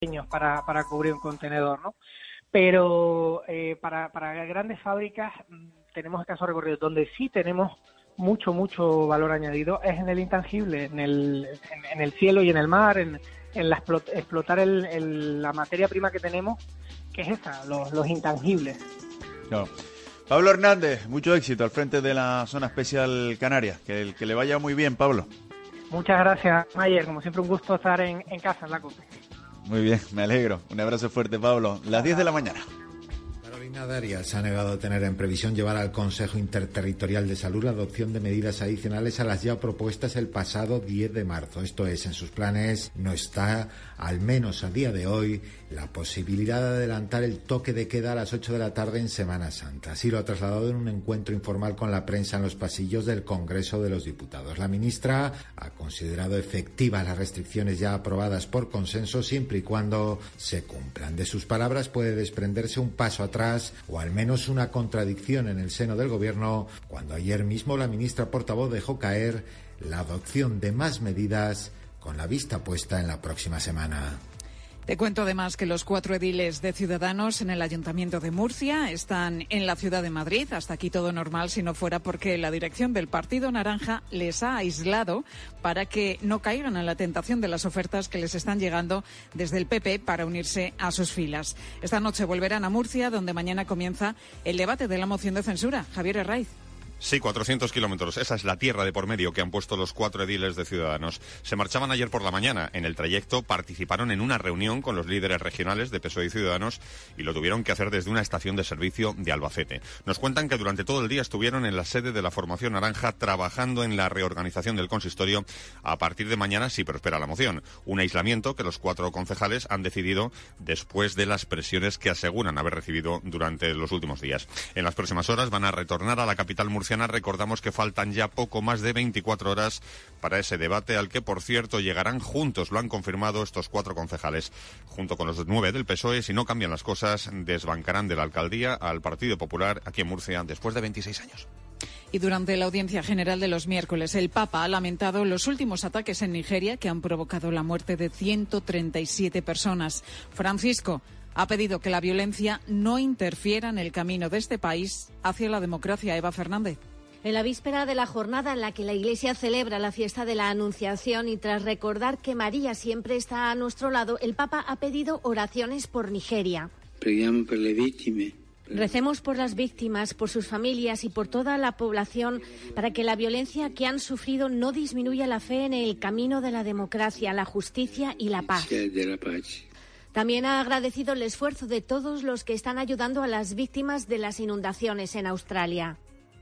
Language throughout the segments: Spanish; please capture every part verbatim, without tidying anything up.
pequeños para, para cubrir un contenedor, ¿no? Pero eh, para, para grandes fábricas tenemos escaso recorrido. Donde sí tenemos mucho, mucho valor añadido es en el intangible, en el, en, en el cielo y en el mar, en, en la explot, explotar el, el, la materia prima que tenemos, que es esa, los, los intangibles. Claro. Pablo Hernández, mucho éxito al frente de la Zona Especial Canarias. Que, que le vaya muy bien, Pablo. Muchas gracias, Mayer. Como siempre, un gusto estar en, en casa, en la COPE. Muy bien, me alegro. Un abrazo fuerte, Pablo. Las diez de la mañana. Carolina Darias se ha negado a tener en previsión llevar al Consejo Interterritorial de Salud la adopción de medidas adicionales a las ya propuestas el pasado diez de marzo. Esto es, en sus planes no está, al menos a día de hoy, la posibilidad de adelantar el toque de queda a las ocho de la tarde en Semana Santa. Así lo ha trasladado en un encuentro informal con la prensa en los pasillos del Congreso de los Diputados. La ministra ha considerado efectivas las restricciones ya aprobadas por consenso siempre y cuando se cumplan. De sus palabras puede desprenderse un paso atrás o al menos una contradicción en el seno del Gobierno, cuando ayer mismo la ministra portavoz dejó caer la adopción de más medidas con la vista puesta en la próxima semana. Te cuento además que los cuatro ediles de Ciudadanos en el Ayuntamiento de Murcia están en la ciudad de Madrid. Hasta aquí todo normal, si no fuera porque la dirección del Partido Naranja les ha aislado para que no caigan en la tentación de las ofertas que les están llegando desde el P P para unirse a sus filas. Esta noche volverán a Murcia, donde mañana comienza el debate de la moción de censura. Javier Herraiz. Sí, cuatrocientos kilómetros. Esa es la tierra de por medio que han puesto los cuatro ediles de Ciudadanos. Se marchaban ayer por la mañana. En el trayecto participaron en una reunión con los líderes regionales de P S O E y Ciudadanos y lo tuvieron que hacer desde una estación de servicio de Albacete. Nos cuentan que durante todo el día estuvieron en la sede de la formación naranja trabajando en la reorganización del consistorio. A partir de mañana sí prospera la moción. Un aislamiento que los cuatro concejales han decidido después de las presiones que aseguran haber recibido durante los últimos días. En las próximas horas van a retornar a la capital murciana. Recordamos que faltan ya poco más de veinticuatro horas para ese debate, al que, por cierto, llegarán juntos. Lo han confirmado estos cuatro concejales, junto con los nueve del P S O E. Si no cambian las cosas, desbancarán de la alcaldía al Partido Popular aquí en Murcia después de veintiséis años. Y durante la audiencia general de los miércoles, el Papa ha lamentado los últimos ataques en Nigeria que han provocado la muerte de ciento treinta y siete personas. Francisco ha pedido que la violencia no interfiera en el camino de este país hacia la democracia. Eva Fernández. En la víspera de la jornada en la que la Iglesia celebra la fiesta de la Anunciación y tras recordar que María siempre está a nuestro lado, el Papa ha pedido oraciones por Nigeria. Recemos por las víctimas, por sus familias y por toda la población para que la violencia que han sufrido no disminuya la fe en el camino de la democracia, la justicia y la paz. También ha agradecido el esfuerzo de todos los que están ayudando a las víctimas de las inundaciones en Australia.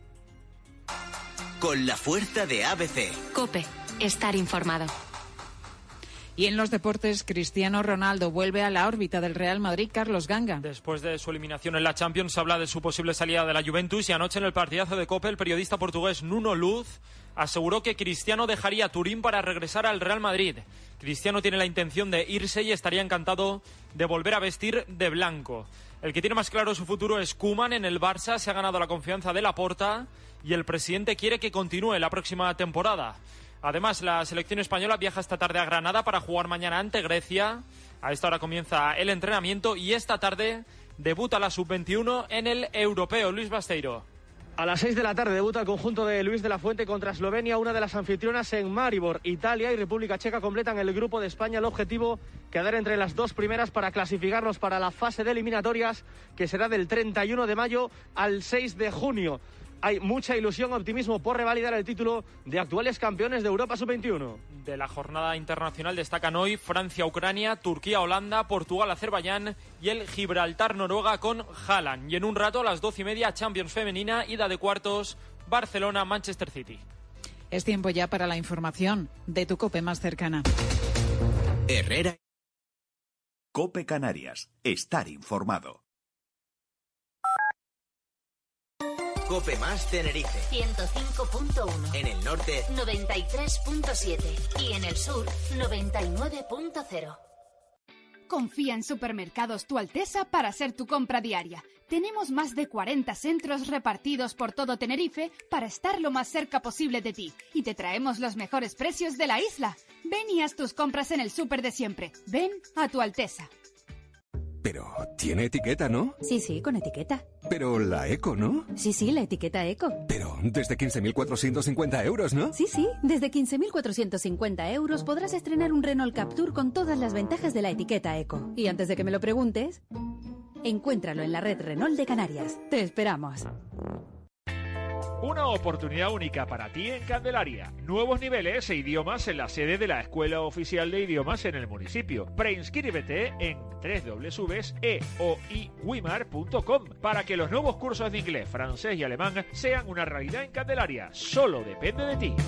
Con la fuerza de A B C. COPE. Estar informado. Y en los deportes, Cristiano Ronaldo vuelve a la órbita del Real Madrid. Carlos Ganga. Después de su eliminación en la Champions, se habla de su posible salida de la Juventus y anoche en el partidazo de COPE, el periodista portugués Nuno Luz aseguró que Cristiano dejaría Turín para regresar al Real Madrid. Cristiano tiene la intención de irse y estaría encantado de volver a vestir de blanco. El que tiene más claro su futuro es Koeman en el Barça. Se ha ganado la confianza de Laporta y el presidente quiere que continúe la próxima temporada. Además, la selección española viaja esta tarde a Granada para jugar mañana ante Grecia. A esta hora comienza el entrenamiento y esta tarde debuta la sub veintiuno en el Europeo. Luis Basteiro. A las seis de la tarde debuta el conjunto de Luis de la Fuente contra Eslovenia, una de las anfitrionas en Maribor. Italia y República Checa completan el grupo de España. El objetivo, quedar entre las dos primeras para clasificarnos para la fase de eliminatorias, que será del treinta y uno de mayo al seis de junio. Hay mucha ilusión, optimismo por revalidar el título de actuales campeones de Europa sub veintiuno. De la jornada internacional destacan hoy Francia, Ucrania, Turquía, Holanda, Portugal, Azerbaiyán y el Gibraltar, Noruega con Haaland. Y en un rato, a las doce y media, Champions femenina, ida de cuartos, Barcelona, Manchester City. Es tiempo ya para la información de tu COPE más cercana. Herrera. COPE Canarias. Estar informado. COPE más Tenerife. ciento cinco punto uno. En el norte. noventa y tres punto siete. Y en el sur. noventa y nueve punto cero. Confía en Supermercados Tu Alteza para hacer tu compra diaria. Tenemos más de cuarenta centros repartidos por todo Tenerife para estar lo más cerca posible de ti. Y te traemos los mejores precios de la isla. Ven y haz tus compras en el súper de siempre. Ven a Tu Alteza. Pero tiene etiqueta, ¿no? Sí, sí, con etiqueta. Pero la Eco, ¿no? Sí, sí, la etiqueta Eco. Pero desde quince mil cuatrocientos cincuenta euros, ¿no? Sí, sí, desde quince mil cuatrocientos cincuenta euros podrás estrenar un Renault Captur con todas las ventajas de la etiqueta Eco. Y antes de que me lo preguntes, encuéntralo en la red Renault de Canarias. Te esperamos. Una oportunidad única para ti en Candelaria. Nuevos niveles e idiomas en la sede de la Escuela Oficial de Idiomas en el municipio. Preinscríbete en doble u doble u doble u punto e o i wimar punto com para que los nuevos cursos de inglés, francés y alemán sean una realidad en Candelaria. Solo depende de ti.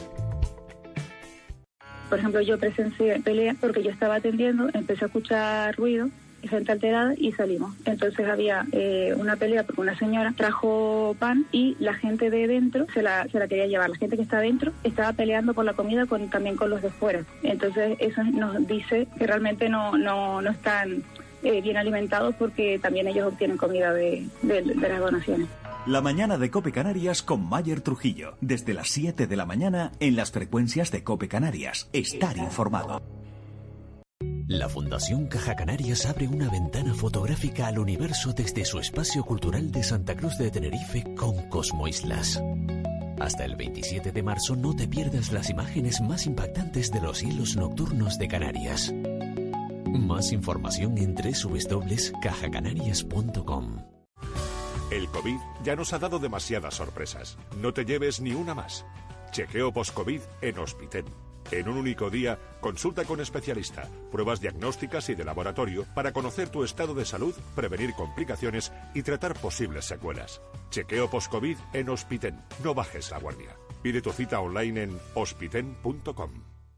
Por ejemplo, yo presencié pelea porque yo estaba atendiendo, empecé a escuchar ruido, gente alterada y salimos. Entonces había eh, una pelea porque una señora trajo pan y la gente de dentro se la, se la quería llevar. La gente que está dentro estaba peleando por la comida con, también con los de fuera. Entonces eso nos dice que realmente no, no, no están eh, bien alimentados porque también ellos obtienen comida de, de, de las donaciones. La mañana de COPE Canarias con Mayer Trujillo. Desde las siete de la mañana en las frecuencias de COPE Canarias. Estar informado. La Fundación Caja Canarias abre una ventana fotográfica al universo desde su espacio cultural de Santa Cruz de Tenerife con Cosmoislas. Hasta el veintisiete de marzo no te pierdas las imágenes más impactantes de los cielos nocturnos de Canarias. Más información en doble u doble u doble u punto caja canarias punto com. El COVID ya nos ha dado demasiadas sorpresas. No te lleves ni una más. Chequeo post-COVID en Hospiten. En un único día, consulta con especialista, pruebas diagnósticas y de laboratorio para conocer tu estado de salud, prevenir complicaciones y tratar posibles secuelas. Chequeo post-COVID en Hospiten. No bajes la guardia. Pide tu cita online en hospiten punto com.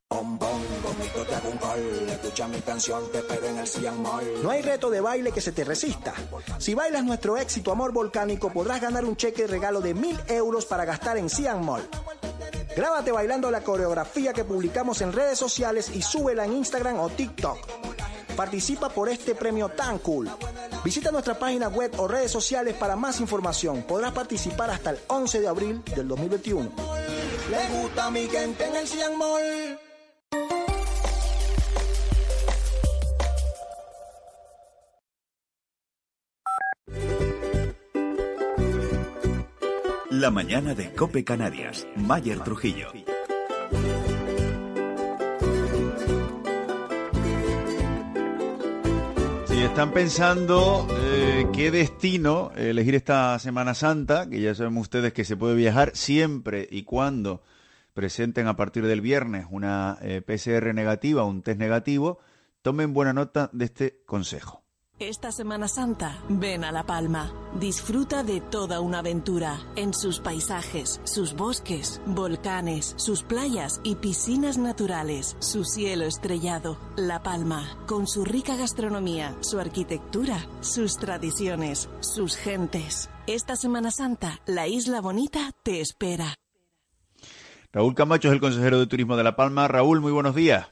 No hay reto de baile que se te resista. Si bailas nuestro éxito Amor Volcánico, podrás ganar un cheque regalo de mil euros para gastar en Cian Mall. Grábate bailando la coreografía que publicamos en redes sociales y súbela en Instagram o TikTok. Participa por este premio tan cool. Visita nuestra página web o redes sociales para más información. Podrás participar hasta el once de abril del dos mil veintiuno. Le gusta a mi gente en el Cian Mall. La mañana de COPE Canarias. Mayer Trujillo. Si están pensando eh, qué destino elegir esta Semana Santa, que ya saben ustedes que se puede viajar siempre y cuando presenten a partir del viernes una eh, P C R negativa, un test negativo, tomen buena nota de este consejo. Esta Semana Santa, ven a La Palma. Disfruta de toda una aventura en sus paisajes, sus bosques, volcanes, sus playas y piscinas naturales, su cielo estrellado. La Palma, con su rica gastronomía, su arquitectura, sus tradiciones, sus gentes. Esta Semana Santa, la Isla Bonita te espera. Raúl Camacho es el consejero de Turismo de La Palma. Raúl, muy buenos días.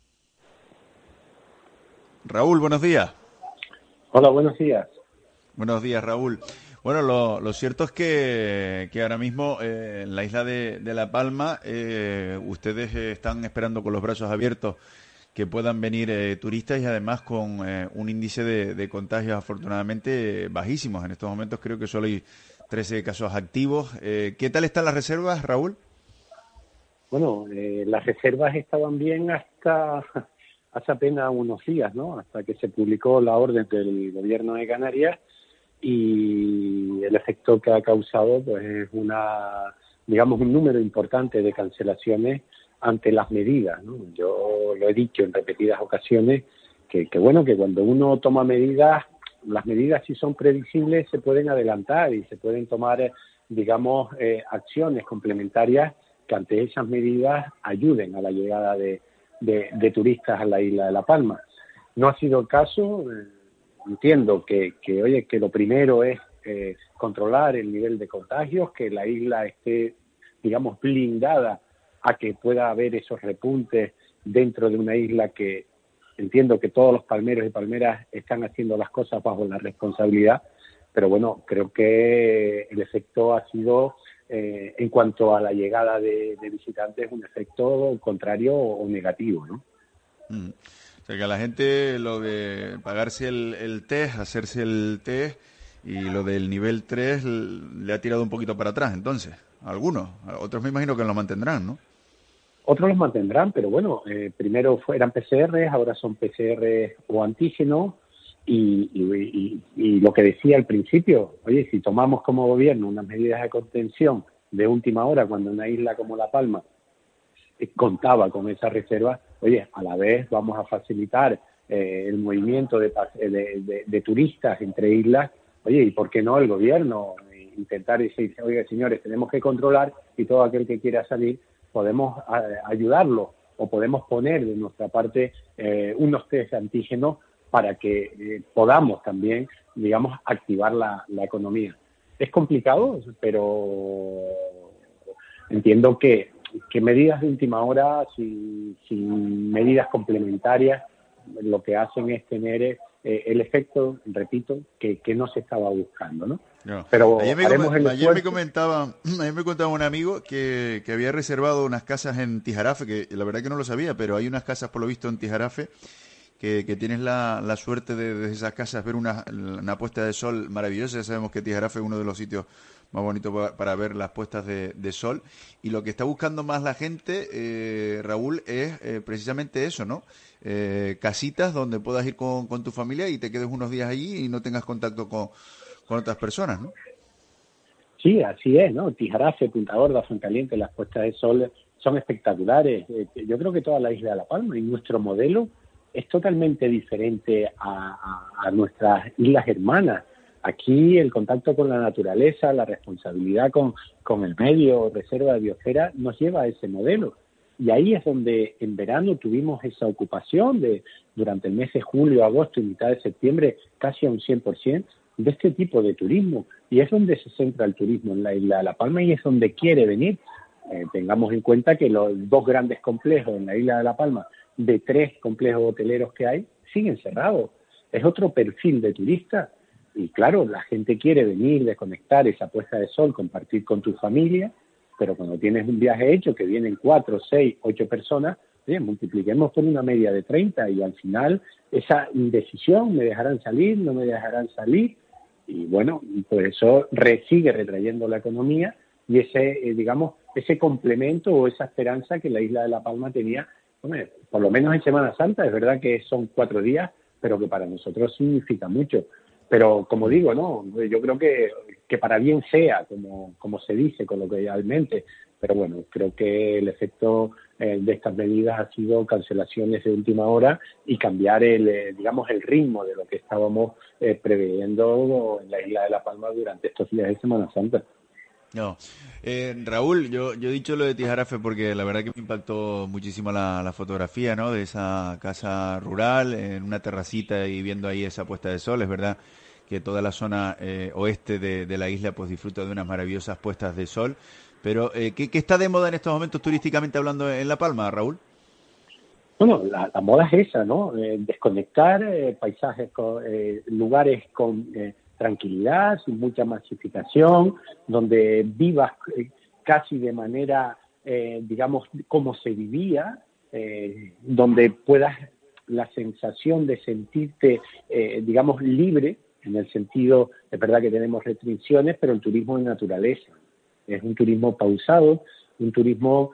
Raúl, buenos días. Hola, buenos días. Buenos días, Raúl. Bueno, lo, lo cierto es que, que ahora mismo eh, en la isla de, de La Palma eh, ustedes eh, están esperando con los brazos abiertos que puedan venir eh, turistas y además con eh, un índice de, de contagios afortunadamente bajísimos. En estos momentos creo que solo hay trece casos activos. Eh, ¿Qué tal están las reservas, Raúl? Bueno, eh, las reservas estaban bien hasta... hace apenas unos días, ¿no? Hasta que se publicó la orden del Gobierno de Canarias y el efecto que ha causado pues es una, digamos, un número importante de cancelaciones ante las medidas, ¿no? Yo lo he dicho en repetidas ocasiones que, que bueno, que cuando uno toma medidas, las medidas si son previsibles se pueden adelantar y se pueden tomar, digamos, eh, acciones complementarias que ante esas medidas ayuden a la llegada de De, de turistas a la isla de La Palma. No ha sido el caso. Eh, entiendo que, que, oye, que lo primero es eh, controlar el nivel de contagios, que la isla esté, digamos, blindada a que pueda haber esos repuntes dentro de una isla que entiendo que todos los palmeros y palmeras están haciendo las cosas bajo la responsabilidad, pero bueno, creo que el efecto ha sido eh, en cuanto a la llegada de, de visitantes, un efecto contrario o negativo, ¿no? Mm. O sea, que a la gente lo de pagarse el, el test, hacerse el test y lo del nivel tres le ha tirado un poquito para atrás, entonces, algunos. Otros me imagino que lo mantendrán, ¿no? Otros los mantendrán, pero bueno, eh, primero eran P C R, ahora son P C R o antígenos, y, y, y, y lo que decía al principio, oye, si tomamos como gobierno unas medidas de contención de última hora, cuando una isla como La Palma eh, contaba con esa reserva, oye, a la vez vamos a facilitar eh, el movimiento de, de, de, de turistas entre islas, oye, ¿y por qué no el gobierno intentar decir, oye, señores, tenemos que controlar y todo aquel que quiera salir, podemos a, ayudarlo o podemos poner de nuestra parte eh, unos test antígenos para que eh, podamos también, digamos, activar la, la economía. Es complicado, pero entiendo que, que medidas de última hora, sin, sin medidas complementarias, lo que hacen es tener eh, el efecto, repito, que, que no se estaba buscando, ¿no? No. Pero ayer me, haremos el ayer me comentaba, ayer me contaba un amigo que, que había reservado unas casas en Tijarafe, que la verdad que no lo sabía, pero hay unas casas por lo visto en Tijarafe que, que tienes la, la suerte de desde esas casas ver una, una puesta de sol maravillosa. Ya sabemos que Tijarafe es uno de los sitios más bonitos para, para ver las puestas de, de sol, y lo que está buscando más la gente, eh, Raúl, es eh, precisamente eso, ¿no? Eh, casitas donde puedas ir con, con tu familia y te quedes unos días allí y no tengas contacto con con otras personas, ¿no? Sí, así es, ¿no? Tijarafe, Punta Gorda, Fuencaliente, las puestas de sol son espectaculares. Yo creo que toda la isla de La Palma y nuestro modelo es totalmente diferente a, a, a nuestras islas hermanas. Aquí el contacto con la naturaleza, la responsabilidad con, con el medio, reserva de biosfera, nos lleva a ese modelo. Y ahí es donde en verano tuvimos esa ocupación de durante el mes de julio, agosto y mitad de septiembre, casi a un cien por ciento, de este tipo de turismo, y es donde se centra el turismo en la isla de La Palma y es donde quiere venir. Eh, tengamos en cuenta que los dos grandes complejos en la isla de La Palma, de tres complejos hoteleros que hay, siguen cerrados. Es otro perfil de turista y claro, la gente quiere venir, desconectar esa puesta de sol, compartir con tu familia, pero cuando tienes un viaje hecho que vienen cuatro, seis, ocho personas, oye, multipliquemos por una media de treinta y al final esa indecisión, me dejarán salir, no me dejarán salir, y bueno, por eso re, sigue retrayendo la economía y ese, eh, digamos, ese complemento o esa esperanza que la isla de La Palma tenía, hombre, por lo menos en Semana Santa, es verdad que son cuatro días, pero que para nosotros significa mucho. Pero como digo, no, yo creo que, que para bien sea, como, como se dice coloquialmente, pero bueno, creo que el efecto eh, de estas medidas ha sido cancelaciones de última hora y cambiar el, eh, digamos, el ritmo de lo que estábamos eh, preveyendo en la isla de La Palma durante estos días de Semana Santa. No, eh, Raúl, yo, yo he dicho lo de Tijarafe porque la verdad que me impactó muchísimo la, la fotografía, ¿no? De esa casa rural en una terracita y viendo ahí esa puesta de sol. Es verdad que toda la zona eh, oeste de, de la isla pues disfruta de unas maravillosas puestas de sol. Pero, eh, ¿qué, ¿qué está de moda en estos momentos turísticamente hablando en La Palma, Raúl? Bueno, la, la moda es esa, ¿no? Eh, desconectar eh, paisajes, con, eh, lugares con eh, tranquilidad, sin mucha masificación, donde vivas eh, casi de manera, eh, digamos, como se vivía, eh, donde puedas la sensación de sentirte, eh, digamos, libre, en el sentido, es verdad que tenemos restricciones, pero el turismo de naturaleza. Es un turismo pausado, un turismo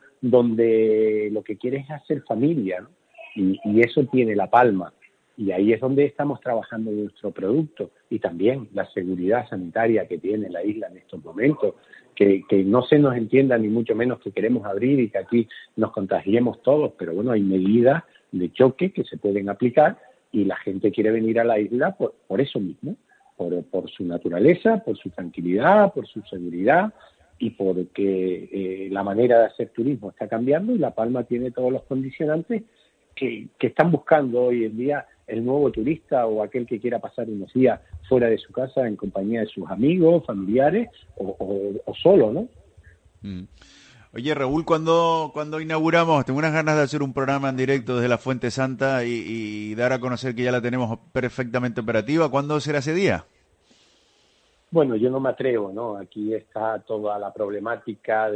donde lo que quiere es hacer familia, ¿no? y, y eso tiene La Palma. Y ahí es donde estamos trabajando nuestro producto y también la seguridad sanitaria que tiene la isla en estos momentos, que, que no se nos entienda ni mucho menos que queremos abrir y que aquí nos contagiemos todos, pero bueno, hay medidas de choque que se pueden aplicar y la gente quiere venir a la isla por, por eso mismo, por, por su naturaleza, por su tranquilidad, por su seguridad y porque eh, la manera de hacer turismo está cambiando y La Palma tiene todos los condicionantes que, que están buscando hoy en día el nuevo turista o aquel que quiera pasar unos días fuera de su casa en compañía de sus amigos, familiares o, o, o solo, ¿no? Mm. Oye, Raúl, cuando cuando inauguramos, tengo unas ganas de hacer un programa en directo desde la Fuente Santa y, y dar a conocer que ya la tenemos perfectamente operativa. ¿Cuándo será ese día? Bueno, yo no me atrevo, ¿no? Aquí está toda la problemática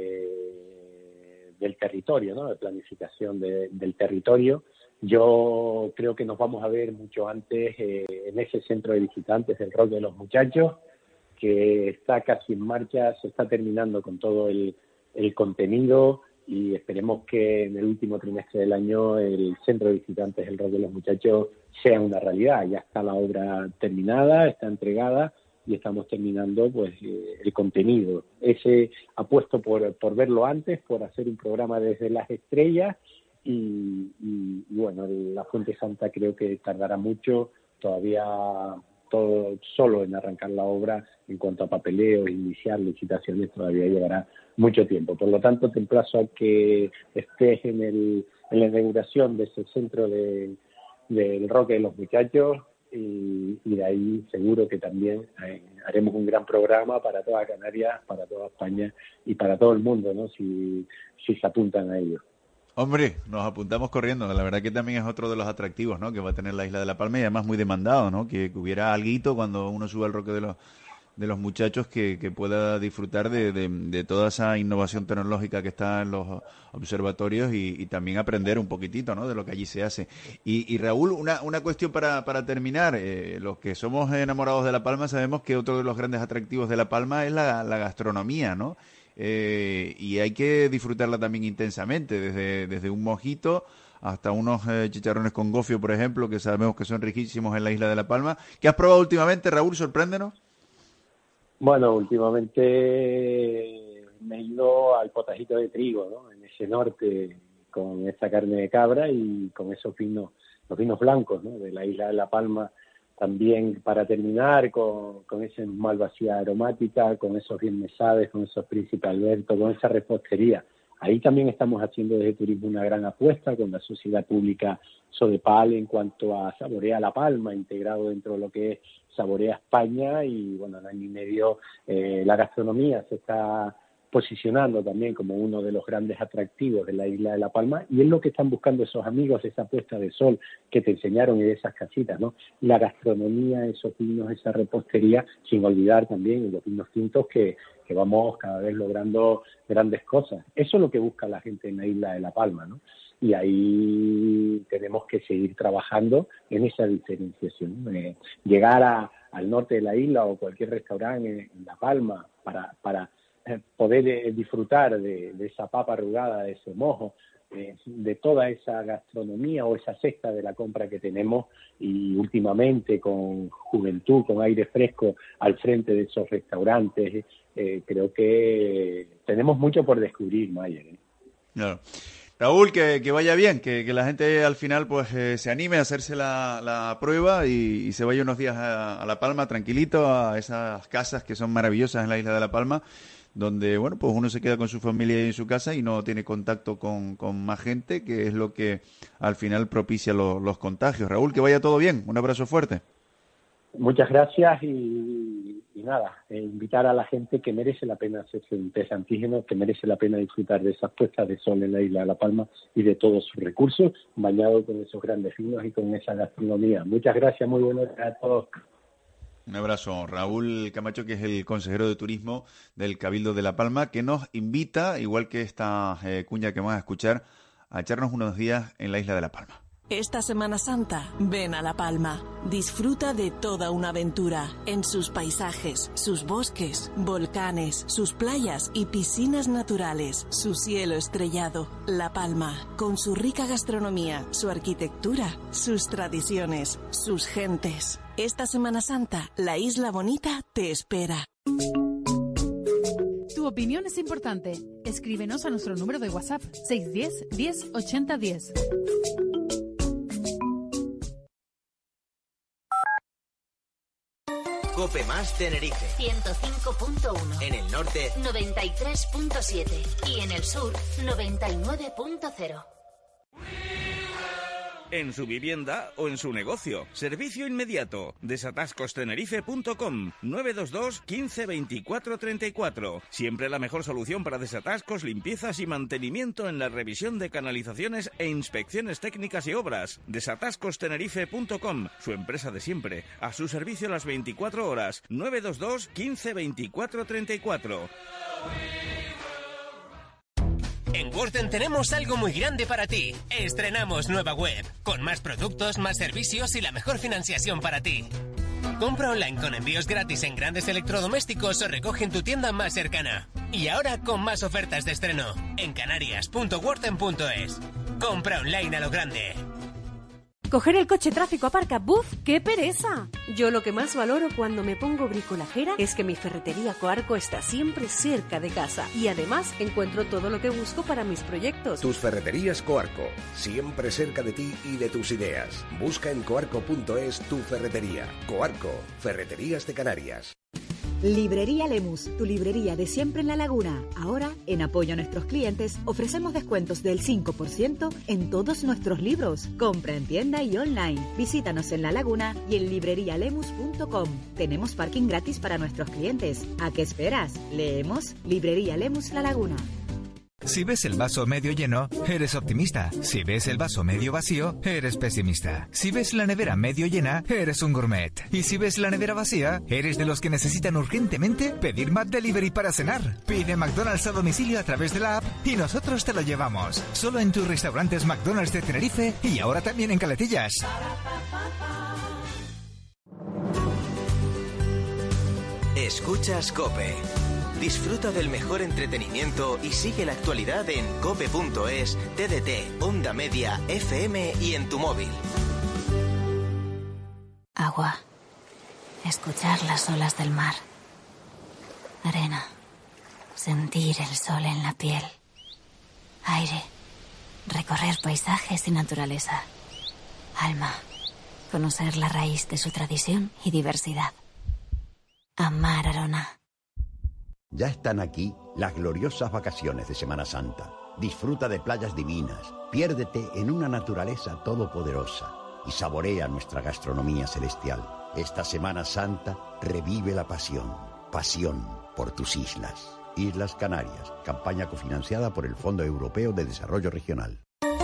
de, del territorio, ¿no? De planificación de, del territorio. Yo creo que nos vamos a ver mucho antes eh, en ese centro de visitantes del Roque de los Muchachos, que está casi en marcha, se está terminando con todo el, el contenido y esperemos que en el último trimestre del año el centro de visitantes del Roque de los Muchachos sea una realidad. Ya está la obra terminada, está entregada y estamos terminando pues eh, el contenido. Ese apuesto por, por verlo antes, por hacer un programa desde las estrellas y, y, y bueno, la Fuente Santa creo que tardará mucho, todavía todo solo en arrancar la obra en cuanto a papeleo, iniciar licitaciones, todavía llevará mucho tiempo. Por lo tanto, te emplazo a que estés en, el, en la inauguración de ese centro de, del Roque de los Muchachos y, y de ahí seguro que también eh, haremos un gran programa para toda Canarias, para toda España y para todo el mundo, ¿no? Si, si se apuntan a ello. Hombre, nos apuntamos corriendo. La verdad que también es otro de los atractivos, ¿no? Que va a tener la isla de La Palma y además muy demandado, ¿no? Que, que hubiera alguito cuando uno sube al Roque de los de los Muchachos que, que pueda disfrutar de, de, de toda esa innovación tecnológica que está en los observatorios y, y también aprender un poquitito, ¿no? De lo que allí se hace. Y, y Raúl, una, una cuestión para, para terminar. Eh, los que somos enamorados de La Palma sabemos que otro de los grandes atractivos de La Palma es la, la gastronomía, ¿no? Eh, y hay que disfrutarla también intensamente, desde, desde un mojito hasta unos eh, chicharrones con gofio, por ejemplo, que sabemos que son riquísimos en la isla de La Palma. ¿Qué has probado últimamente, Raúl? Sorpréndenos. Bueno, últimamente me he ido al potajito de trigo, ¿no? En ese norte, con esta carne de cabra y con esos vinos, los vinos blancos, ¿no? De la isla de La Palma. También para terminar con, con esa malvasía aromática, con esos bien mesadas, con esos Príncipe Alberto, con esa repostería. Ahí también estamos haciendo desde turismo una gran apuesta con la sociedad pública Sodepal en cuanto a Saborea La Palma, integrado dentro de lo que es Saborea España y bueno, en año y medio eh, la gastronomía se está posicionando también como uno de los grandes atractivos de la isla de La Palma y es lo que están buscando esos amigos, esa puesta de sol que te enseñaron en esas casitas, ¿no? La gastronomía, esos vinos, esa repostería, sin olvidar también los vinos tintos que, que vamos cada vez logrando grandes cosas. Eso es lo que busca la gente en la isla de La Palma, ¿no? Y ahí tenemos que seguir trabajando en esa diferenciación. Eh, llegar a, al norte de la isla o cualquier restaurante en, en La Palma para... para poder eh, disfrutar de, de esa papa arrugada, de ese mojo, eh, de toda esa gastronomía o esa cesta de la compra que tenemos y últimamente con juventud, con aire fresco al frente de esos restaurantes, eh, creo que tenemos mucho por descubrir, Mayer. ¿eh? Claro. Raúl, que, que vaya bien, que, que la gente al final pues eh, se anime a hacerse la, la prueba y, y se vaya unos días a, a La Palma tranquilito, a esas casas que son maravillosas en la isla de La Palma, donde bueno pues uno se queda con su familia y en su casa y no tiene contacto con, con más gente, que es lo que al final propicia lo, los contagios. Raúl, que vaya todo bien, un abrazo fuerte. Muchas gracias y, y nada, eh, invitar a la gente que merece la pena hacerse un test antígeno, que merece la pena disfrutar de esas puestas de sol en la isla de La Palma y de todos sus recursos, bañado con esos grandes vinos y con esa gastronomía. Muchas gracias, muy buenos días a todos. Un abrazo. Raúl Camacho, que es el consejero de turismo del Cabildo de La Palma, que nos invita, igual que esta eh, cuña que vamos a escuchar, a echarnos unos días en la isla de La Palma. Esta Semana Santa, ven a La Palma. Disfruta de toda una aventura en sus paisajes, sus bosques, volcanes, sus playas y piscinas naturales, su cielo estrellado. La Palma, con su rica gastronomía, su arquitectura, sus tradiciones, sus gentes. Esta Semana Santa, la Isla Bonita te espera. Tu opinión es importante. Escríbenos a nuestro número de WhatsApp seis uno cero, diez, ochenta, diez. Cope Más Tenerife ciento cinco punto uno. En el norte noventa y tres punto siete y en el sur noventa y nueve punto cero. en su vivienda o en su negocio. Servicio inmediato. desatascos tenerife punto com nueve dos dos, quince, veinticuatro, treinta y cuatro. Siempre la mejor solución para desatascos, limpiezas y mantenimiento en la revisión de canalizaciones e inspecciones técnicas y obras. desatascos tenerife punto com, su empresa de siempre, a su servicio las veinticuatro horas. nueve dos dos, quince, veinticuatro, treinta y cuatro. En Worten tenemos algo muy grande para ti. Estrenamos nueva web, con más productos, más servicios y la mejor financiación para ti. Compra online con envíos gratis en grandes electrodomésticos o recoge en tu tienda más cercana. Y ahora con más ofertas de estreno en canarias punto worten punto es. Compra online a lo grande. Coger el coche tráfico aparca, ¡buf! ¡Qué pereza! Yo lo que más valoro cuando me pongo bricolajera es que mi ferretería Coarco está siempre cerca de casa y además encuentro todo lo que busco para mis proyectos. Tus ferreterías Coarco, siempre cerca de ti y de tus ideas. Busca en coarco punto es tu ferretería. Coarco, Ferreterías de Canarias. Librería Lemus, tu librería de siempre en La Laguna. Ahora, en apoyo a nuestros clientes, ofrecemos descuentos del cinco por ciento en todos nuestros libros. Compra en tienda y online. Visítanos en La Laguna y en librería lemus punto com. Tenemos parking gratis para nuestros clientes. ¿A qué esperas? Leemos Librería Lemus La Laguna. Si ves el vaso medio lleno, eres optimista. Si ves el vaso medio vacío, eres pesimista. Si ves la nevera medio llena, eres un gourmet. Y si ves la nevera vacía, eres de los que necesitan urgentemente pedir McDelivery para cenar. Pide McDonald's a domicilio a través de la app y nosotros te lo llevamos. Solo en tus restaurantes McDonald's de Tenerife y ahora también en Caletillas. Escuchas COPE. Disfruta del mejor entretenimiento y sigue la actualidad en cope punto es, T D T, Onda Media, F M y en tu móvil. Agua. Escuchar las olas del mar. Arena. Sentir el sol en la piel. Aire. Recorrer paisajes y naturaleza. Alma. Conocer la raíz de su tradición y diversidad. Amar Arona. Ya están aquí las gloriosas vacaciones de Semana Santa. Disfruta de playas divinas, piérdete en una naturaleza todopoderosa y saborea nuestra gastronomía celestial. Esta Semana Santa revive la pasión, pasión por tus islas. Islas Canarias, campaña cofinanciada por el Fondo Europeo de Desarrollo Regional.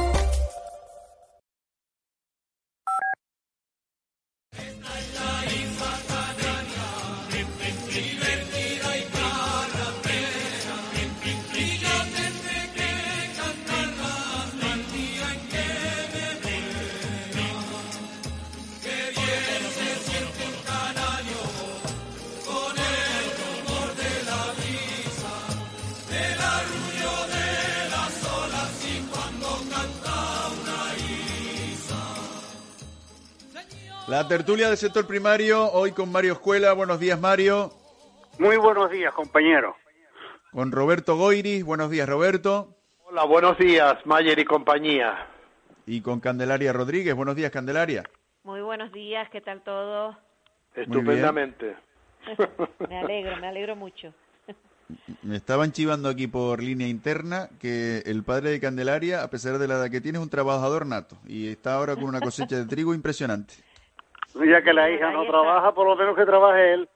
La tertulia del sector primario, hoy con Mario Escuela. Buenos días, Mario. Muy buenos días, compañero. Con Roberto Goiris. Buenos días, Roberto. Hola, buenos días, Mayer y compañía. Y con Candelaria Rodríguez. Buenos días, Candelaria. Muy buenos días, ¿qué tal todo? Estupendamente. Me alegro, me alegro mucho. Me estaban chivando aquí por línea interna que el padre de Candelaria, a pesar de la edad que tiene, es un trabajador nato y está ahora con una cosecha de trigo impresionante. Ya que la hija no trabaja, por lo menos que trabaje él.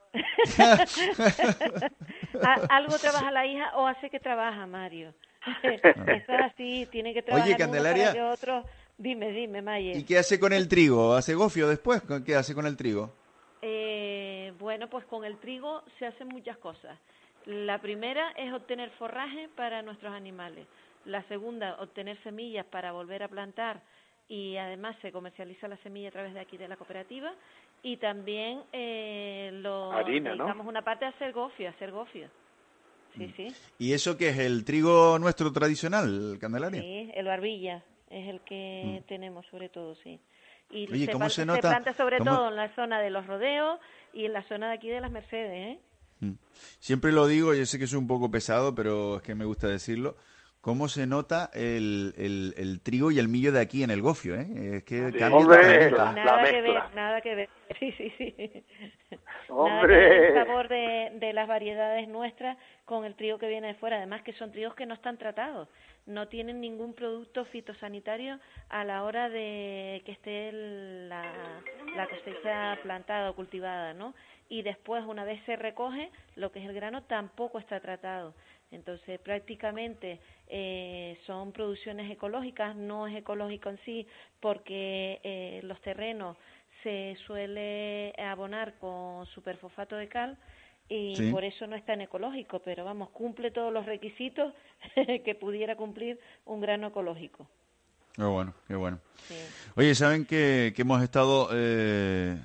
Algo trabaja la hija o hace que trabaja, Mario. Eso es así, tiene que trabajar. Oye, Candelaria, uno para el otro. Dime, dime, Mayer. ¿Y qué hace con el trigo? ¿Hace gofio después? ¿Qué hace con el trigo? Eh, bueno, pues con el trigo se hacen muchas cosas. La primera es obtener forraje para nuestros animales. La segunda, obtener semillas para volver a plantar. Y además se comercializa la semilla a través de aquí de la cooperativa y también eh, lo Harina, dedicamos ¿no? una parte a hacer gofio, a hacer gofio. Sí, sí. ¿Y eso qué es? ¿El trigo nuestro tradicional, Candelaria? Sí, el barbilla es el que mm. tenemos sobre todo, sí. Y Oye, se, ¿cómo se, se nota? se planta sobre ¿Cómo? todo en la zona de los rodeos y en la zona de aquí de las Mercedes, ¿eh? Siempre lo digo, yo sé que soy un poco pesado, pero es que me gusta decirlo. cómo se nota el, el, el trigo y el millo de aquí en el gofio, ¿eh? Es que Sí, cambia hombre, totalmente. la- Nada la que ver, mezcla. nada que ver. Sí, sí, sí. Hombre. Nada que ver el sabor de, de las variedades nuestras con el trigo que viene de fuera. Además que son trigos que no están tratados. No tienen ningún producto fitosanitario a la hora de que esté el- la, la cosecha plantada o cultivada, ¿no? Y después, una vez se recoge, lo que es el grano tampoco está tratado. Entonces, prácticamente eh, son producciones ecológicas, no es ecológico en sí, porque eh, los terrenos se suele abonar con superfosfato de cal y Sí. por eso no es tan ecológico, pero vamos, cumple todos los requisitos que pudiera cumplir un grano ecológico. Qué bueno, qué bueno. Oye, ¿saben que, que hemos estado... Eh...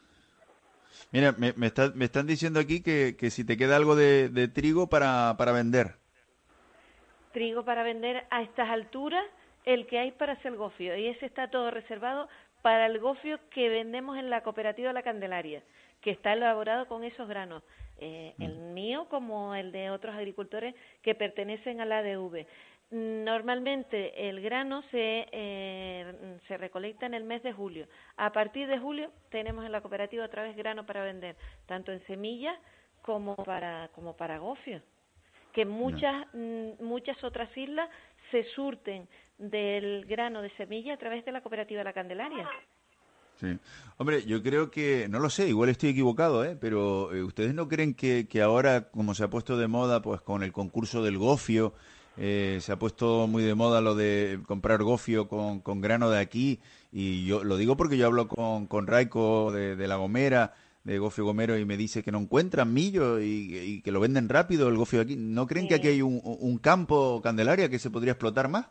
Mira, me, me, está- me están diciendo aquí que, que si te queda algo de, de trigo para, para vender. Trigo para vender a estas alturas, el que hay para hacer gofio, y ese está todo reservado para el gofio que vendemos en la cooperativa La Candelaria, que está elaborado con esos granos, eh, el mío como el de otros agricultores que pertenecen a la A D V. Normalmente el grano se, eh, se recolecta en el mes de julio. A partir de julio tenemos en la cooperativa otra vez grano para vender, tanto en semillas como para, como para gofio. Que muchas, mm, muchas otras islas se surten del grano de semilla a través de la cooperativa La Candelaria. Sí. Hombre, yo creo que, no lo sé, igual estoy equivocado, ¿eh? Pero eh, ¿ustedes no creen que, que ahora, como se ha puesto de moda, pues con el concurso del gofio, eh, se ha puesto muy de moda lo de comprar gofio con, con grano de aquí? Y yo lo digo porque yo hablo con, con Raico de, de La Gomera, de Gofio Gomero, y me dice que no encuentran millo y, y que lo venden rápido el gofio de aquí. ¿No creen que aquí hay un, un campo, Candelaria, que se podría explotar más?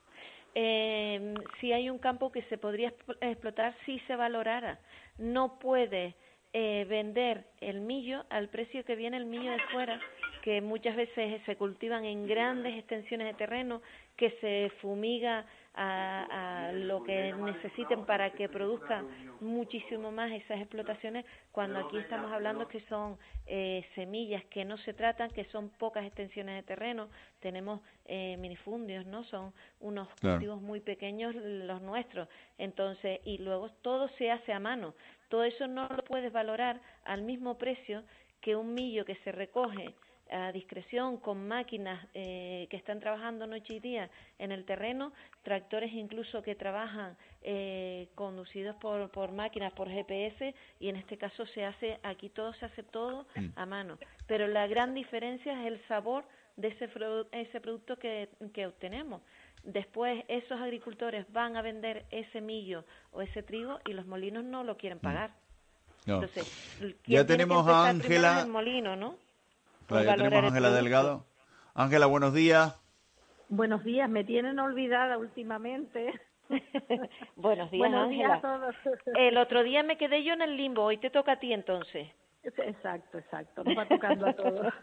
Eh, si hay un campo que se podría exp- explotar si se valorara. No puede eh, vender el millo al precio que viene el millo de fuera, que muchas veces se cultivan en grandes extensiones de terreno, que se fumiga a, a lo que necesiten para que produzcan muchísimo más esas explotaciones, cuando aquí estamos hablando que son eh, semillas que no se tratan, que son pocas extensiones de terreno, tenemos eh, minifundios, ¿no? Son unos Claro. cultivos muy pequeños los nuestros, entonces, y luego todo se hace a mano, todo eso no lo puedes valorar al mismo precio que un millo que se recoge a discreción con máquinas eh, que están trabajando noche y día en el terreno, tractores incluso que trabajan eh, conducidos por, por máquinas, por G P S, y en este caso se hace, aquí todo se hace todo a mano, pero la gran diferencia es el sabor de ese, produ- ese producto que, que obtenemos. Después esos agricultores van a vender ese millo o ese trigo y los molinos no lo quieren pagar. No. Entonces, quien Ya tiene que tenemos a empezar primero Ángela. es el molino, ¿no? Por Vale, ya valorar tenemos a el Ángela producto. Delgado. Ángela, buenos días. Buenos días, me tienen olvidada últimamente. Buenos días, Buenos días Ángela. a todos. El otro día me quedé yo en el limbo, hoy te toca a ti entonces. Exacto, exacto, nos va tocando a todos.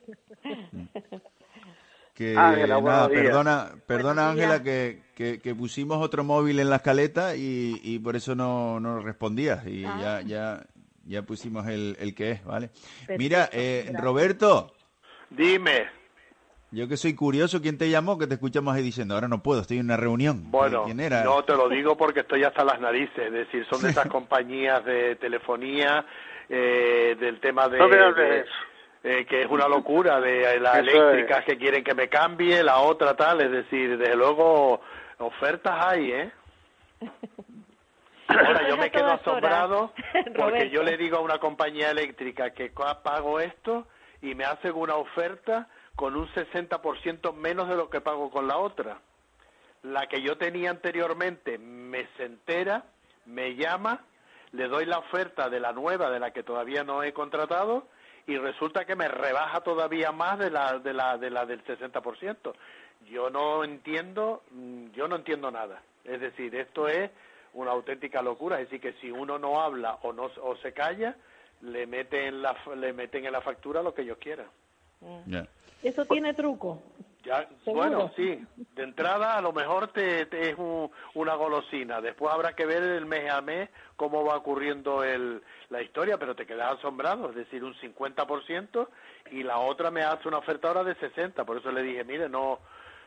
Que Ángela, nada, buenos días. perdona, perdona Buenos días. Ángela, que, que, que pusimos otro móvil en la escaleta y, y por eso no, no respondías. Y Ah. ya, ya, ya pusimos el, el que es, ¿vale? Perfecto, Mira, eh, gracias. Roberto, Dime. yo que soy curioso, ¿quién te llamó? Que te escuchamos ahí diciendo, ahora no puedo, estoy en una reunión. Bueno, ¿Quién era? no te lo digo porque estoy hasta las narices, es decir, son de esas compañías de telefonía, eh, del tema de, No me hables de- de eso. eh, que es una locura, de las Eso eléctricas que quieren que me cambie, la otra tal, es decir, desde luego ofertas hay, ¿eh? Ahora yo me quedo asombrado porque Roberto. yo le digo a una compañía eléctrica que co- pago esto y me hacen una oferta con un sesenta por ciento menos de lo que pago con la otra. La que yo tenía anteriormente me se entera, me llama, le doy la oferta de la nueva, de la que todavía no he contratado, y resulta que me rebaja todavía más de la de la de la del sesenta por ciento. Yo no entiendo, mm, yo no entiendo nada. Es decir, esto es una auténtica locura, es decir, que si uno no habla o no o se calla, le meten en la le meten en la factura lo que ellos quieran. Ya. Eso tiene truco. Ya, ¿Seguro? bueno, sí, de entrada a lo mejor te, te es un- una golosina, después habrá que ver el mes a mes cómo va ocurriendo el, la historia, pero te quedas asombrado, es decir, un cincuenta por ciento, y la otra me hace una oferta ahora de sesenta, por eso le dije, mire, no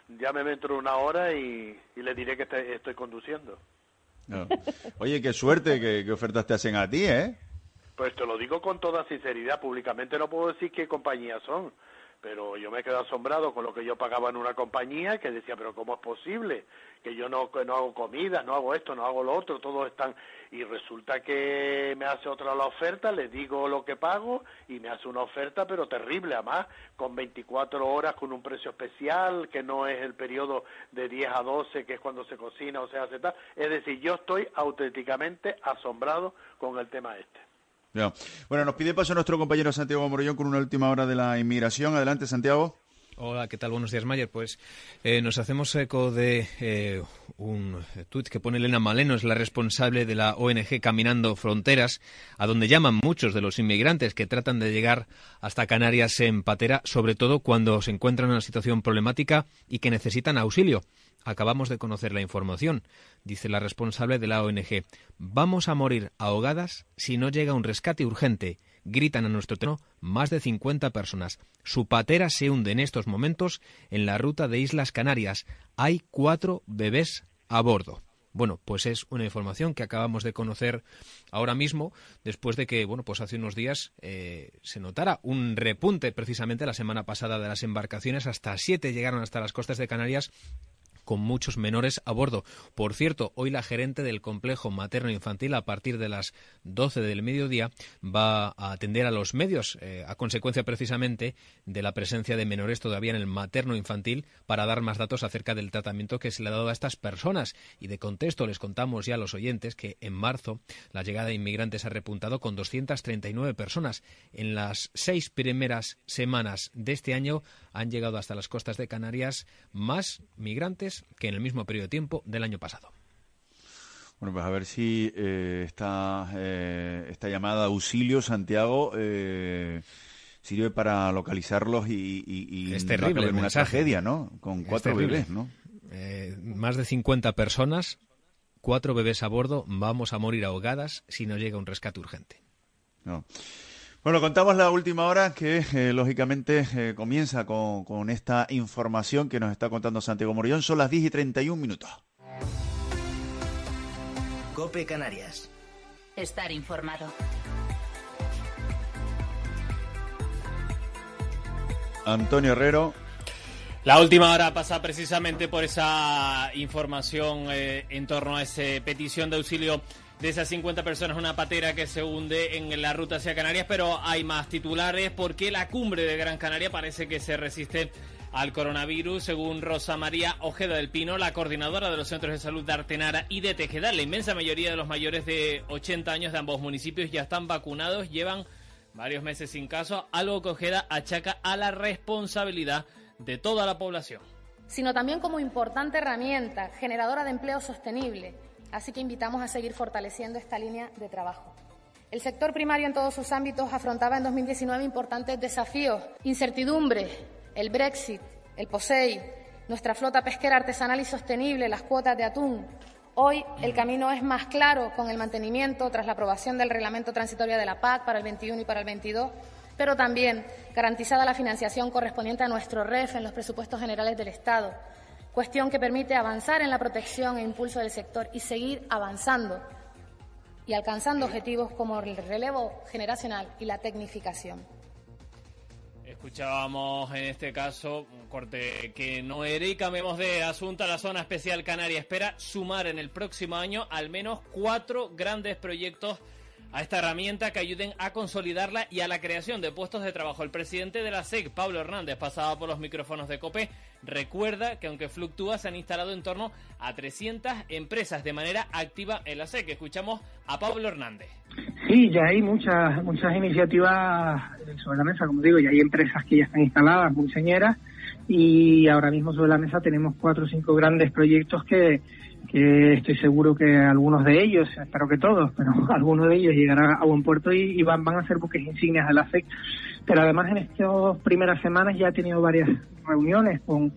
llámeme dentro de una hora y, y le diré que te, estoy conduciendo. No. Oye, qué suerte, qué, qué ofertas te hacen a ti, ¿eh? Pues te lo digo con toda sinceridad, públicamente no puedo decir qué compañías son, pero yo me quedo asombrado con lo que yo pagaba en una compañía, que decía, pero ¿cómo es posible? Que yo no, no hago comida, no hago esto, no hago lo otro, todos están... Y resulta que me hace otra la oferta, le digo lo que pago y me hace una oferta, pero terrible, además, con veinticuatro horas, con un precio especial, que no es el periodo de diez a doce, que es cuando se cocina o se hace tal. Es decir, yo estoy auténticamente asombrado con el tema este. Ya. Bueno, nos pide paso nuestro compañero Santiago Morollón con una última hora de la inmigración. Adelante, Santiago. Hola, ¿qué tal? Buenos días, Mayer. Pues eh, nos hacemos eco de eh, un tuit que pone Elena Maleno, es la responsable de la O N G Caminando Fronteras, a donde llaman muchos de los inmigrantes que tratan de llegar hasta Canarias en patera, sobre todo cuando se encuentran en una situación problemática y que necesitan auxilio. Acabamos de conocer la información, dice la responsable de la O N G. Vamos a morir ahogadas si no llega un rescate urgente. Gritan a nuestro tono más de cincuenta personas. Su patera se hunde en estos momentos en la ruta de Islas Canarias. Hay cuatro bebés a bordo. Bueno, pues es una información que acabamos de conocer ahora mismo, después de que, bueno, pues hace unos días eh, se notara un repunte precisamente la semana pasada de las embarcaciones. Hasta siete llegaron hasta las costas de Canarias, con muchos menores a bordo. Por cierto, hoy la gerente del complejo materno-infantil, a partir de las doce del mediodía, va a atender a los medios, eh, a consecuencia precisamente de la presencia de menores todavía en el materno-infantil, para dar más datos acerca del tratamiento que se le ha dado a estas personas. Y de contexto les contamos ya a los oyentes que en marzo la llegada de inmigrantes ha repuntado con doscientas treinta y nueve personas. En las seis primeras semanas de este año han llegado hasta las costas de Canarias más migrantes que en el mismo periodo de tiempo del año pasado. Bueno, pues a ver si eh, esta, eh, esta llamada de auxilio, Santiago, eh, sirve para localizarlos y, y, y es terrible en una tragedia, ¿no? Con cuatro bebés, ¿no? Eh, más de cincuenta personas, cuatro bebés a bordo, vamos a morir ahogadas si no llega un rescate urgente. No. Bueno, contamos la última hora que, eh, lógicamente, eh, comienza con, con esta información que nos está contando Santiago Morollón. Son las diez y treinta y un minutos. COPE Canarias. Estar informado. Antonio Herrero. La última hora pasa precisamente por esa información eh, en torno a esa petición de auxilio de esas cincuenta personas, una patera que se hunde en la ruta hacia Canarias, pero hay más titulares porque la cumbre de Gran Canaria parece que se resiste al coronavirus, según Rosa María Ojeda del Pino, la coordinadora de los centros de salud de Artenara y de Tejedal. La inmensa mayoría de los mayores de ochenta años de ambos municipios ya están vacunados, llevan varios meses sin caso, algo que Ojeda achaca a la responsabilidad de toda la población. Sino también como importante herramienta generadora de empleo sostenible. Así que invitamos a seguir fortaleciendo esta línea de trabajo. El sector primario en todos sus ámbitos afrontaba en dos mil diecinueve importantes desafíos, incertidumbre, el Brexit, el POSEI, nuestra flota pesquera artesanal y sostenible, las cuotas de atún. Hoy el camino es más claro con el mantenimiento tras la aprobación del reglamento transitorio de la P A C para el veintiuno y para el veintidós, pero también garantizada la financiación correspondiente a nuestro R E F en los presupuestos generales del Estado. Cuestión que permite avanzar en la protección e impulso del sector y seguir avanzando y alcanzando objetivos como el relevo generacional y la tecnificación. Escuchábamos en este caso un corte que no era y cambiamos de asunto. La Zona Especial Canaria espera sumar en el próximo año al menos cuatro grandes proyectos a esta herramienta que ayuden a consolidarla y a la creación de puestos de trabajo. El presidente de la S E C, Pablo Hernández, pasaba por los micrófonos de COPE, recuerda que aunque fluctúa, se han instalado en torno a trescientas empresas de manera activa en la S E C. Escuchamos a Pablo Hernández. Sí, ya hay muchas muchas iniciativas sobre la mesa, como digo, ya hay empresas que ya están instaladas, muy señeras, y ahora mismo sobre la mesa tenemos cuatro o cinco grandes proyectos que que estoy seguro que algunos de ellos, espero que todos, pero algunos de ellos llegarán a buen puerto y, y van, van a ser buques insignias de la S E C. Pero además en estas primeras semanas ya he tenido varias reuniones con,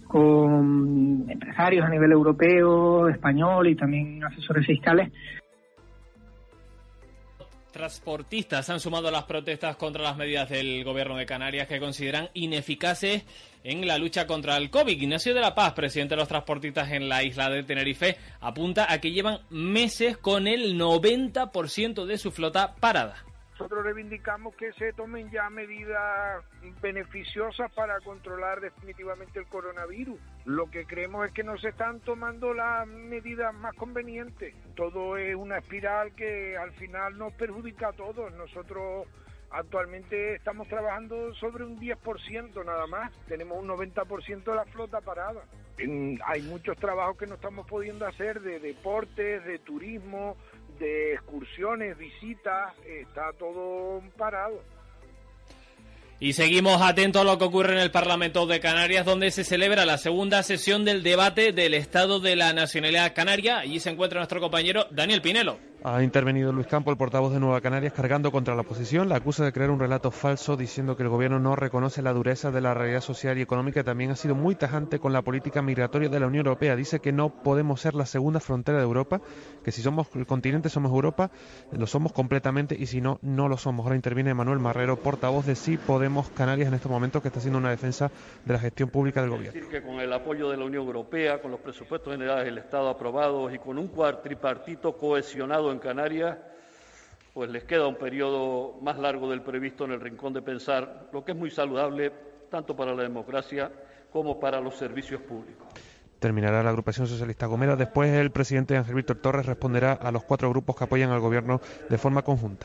con empresarios a nivel europeo, español y también asesores fiscales. Transportistas se han sumado a las protestas contra las medidas del Gobierno de Canarias que consideran ineficaces en la lucha contra el COVID. Ignacio de la Paz, presidente de los transportistas en la isla de Tenerife, apunta a que llevan meses con el noventa por ciento de su flota parada. Nosotros reivindicamos que se tomen ya medidas beneficiosas para controlar definitivamente el coronavirus. Lo que creemos es que no se están tomando las medidas más convenientes. Todo es una espiral que al final nos perjudica a todos. Nosotros actualmente estamos trabajando sobre un diez por ciento nada más. Tenemos un noventa por ciento de la flota parada. En, hay muchos trabajos que no estamos pudiendo hacer de deportes, de turismo, de excursiones, visitas, está todo parado. Y seguimos atentos a lo que ocurre en el Parlamento de Canarias, donde se celebra la segunda sesión del debate del Estado de la Nacionalidad Canaria. Allí se encuentra nuestro compañero Daniel Pinelo. Ha intervenido Luis Campo, el portavoz de Nueva Canarias, cargando contra la oposición. La acusa de crear un relato falso, diciendo que el gobierno no reconoce la dureza de la realidad social y económica. También ha sido muy tajante con la política migratoria de la Unión Europea. Dice que no podemos ser la segunda frontera de Europa, que si somos el continente somos Europa, lo somos completamente, y si no, no lo somos. Ahora interviene Manuel Marrero, portavoz de Sí Podemos Canarias en estos momentos, que está haciendo una defensa de la gestión pública del gobierno. Decir que con el apoyo de la Unión Europea, con los presupuestos generales del Estado aprobados y con un cuatripartito cohesionado en Canarias, pues les queda un periodo más largo del previsto en el rincón de pensar, lo que es muy saludable tanto para la democracia como para los servicios públicos. Terminará la agrupación socialista Gomera. Después el presidente Ángel Víctor Torres responderá a los cuatro grupos que apoyan al gobierno de forma conjunta.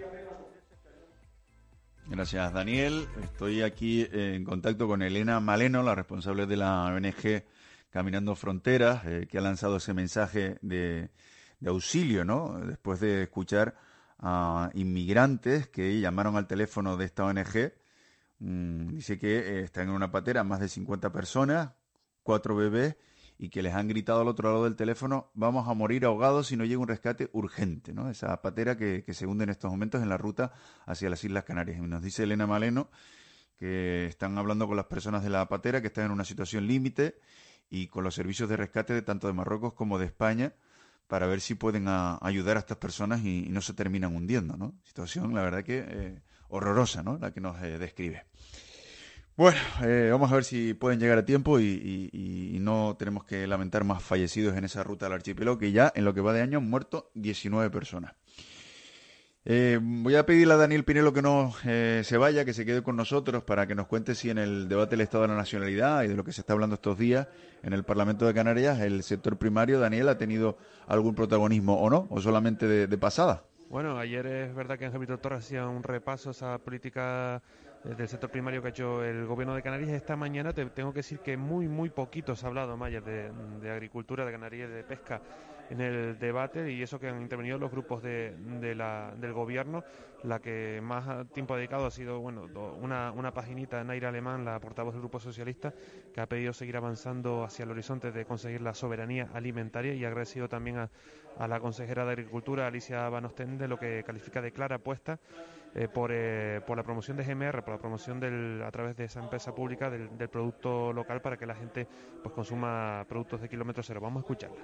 Gracias, Daniel. Estoy aquí en contacto con Elena Maleno, la responsable de la O N G Caminando Fronteras, eh, que ha lanzado ese mensaje de, de auxilio, ¿no? Después de escuchar a inmigrantes que llamaron al teléfono de esta O N G. Mm, dice que eh, están en una patera más de cincuenta personas, cuatro bebés, y que les han gritado al otro lado del teléfono: vamos a morir ahogados si no llega un rescate urgente, ¿no? Esa patera que, que se hunde en estos momentos en la ruta hacia las Islas Canarias. Y nos dice Elena Maleno que están hablando con las personas de la patera, que están en una situación límite, y con los servicios de rescate de tanto de Marruecos como de España, para ver si pueden a, ayudar a estas personas y, y no se terminan hundiendo, ¿no? Situación, la verdad, que eh, horrorosa, ¿no? La que nos eh, describe. Bueno, eh, vamos a ver si pueden llegar a tiempo y, y, y no tenemos que lamentar más fallecidos en esa ruta del archipiélago, que ya en lo que va de año han muerto diecinueve personas. Eh, voy a pedirle a Daniel Pinelo que no eh, se vaya, que se quede con nosotros para que nos cuente si en el debate del Estado de la Nacionalidad y de lo que se está hablando estos días en el Parlamento de Canarias, el sector primario, Daniel, ha tenido algún protagonismo o no, o solamente de, de pasada. Bueno, ayer es verdad que Ángel Víctor Torres hacía un repaso a esa política del sector primario que ha hecho el gobierno de Canarias. Esta mañana te tengo que decir que muy, muy poquito se ha hablado, Mayer, de, de agricultura, de ganadería y de pesca en el debate, y eso que han intervenido los grupos de, de la, del gobierno. La que más tiempo ha dedicado ha sido bueno una, una paginita, Naira Alemán, la portavoz del Grupo Socialista, que ha pedido seguir avanzando hacia el horizonte de conseguir la soberanía alimentaria, y ha agradecido también a, a la consejera de Agricultura, Alicia Van Ostende, lo que califica de clara apuesta eh, por, eh, por la promoción de G M R, por la promoción del, a través de esa empresa pública del, del producto local, para que la gente pues consuma productos de kilómetro cero. Vamos a escucharla.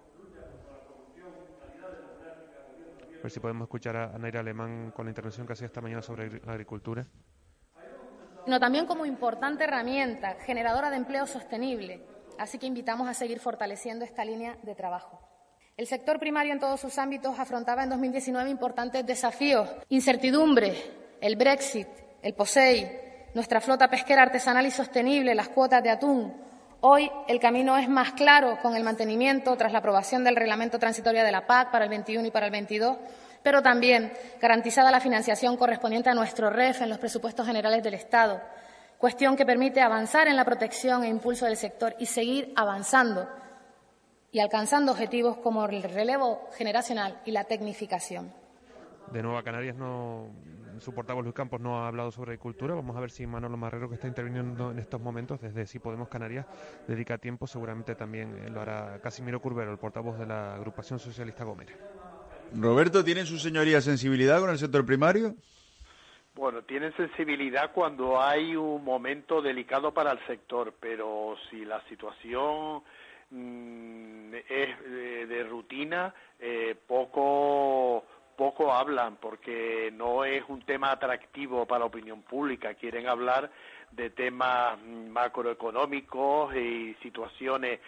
A ver si podemos escuchar a Naira Alemán con la intervención que hacía esta mañana sobre agricultura. Sino también como importante herramienta generadora de empleo sostenible. Así que invitamos a seguir fortaleciendo esta línea de trabajo. El sector primario en todos sus ámbitos afrontaba en dos mil diecinueve importantes desafíos: incertidumbre, el Brexit, el POSEI, nuestra flota pesquera artesanal y sostenible, las cuotas de atún. Hoy el camino es más claro con el mantenimiento, tras la aprobación del reglamento transitorio de la P A C para el veintiuno y para el veintidós, pero también garantizada la financiación correspondiente a nuestro R E F en los presupuestos generales del Estado, cuestión que permite avanzar en la protección e impulso del sector y seguir avanzando y alcanzando objetivos como el relevo generacional y la tecnificación. De Nueva Canarias, no, su portavoz Luis Campos no ha hablado sobre agricultura. Vamos a ver si Manolo Marrero, que está interviniendo en estos momentos desde Si Podemos Canarias, dedica tiempo. Seguramente también lo hará Casimiro Curbero, el portavoz de la agrupación socialista Gomera. Roberto, ¿tiene su señoría sensibilidad con el sector primario? Bueno, tienen sensibilidad cuando hay un momento delicado para el sector, pero si la situación mmm, es de, de rutina, eh, poco... poco hablan, porque no es un tema atractivo para la opinión pública. Quieren hablar de temas macroeconómicos y situaciones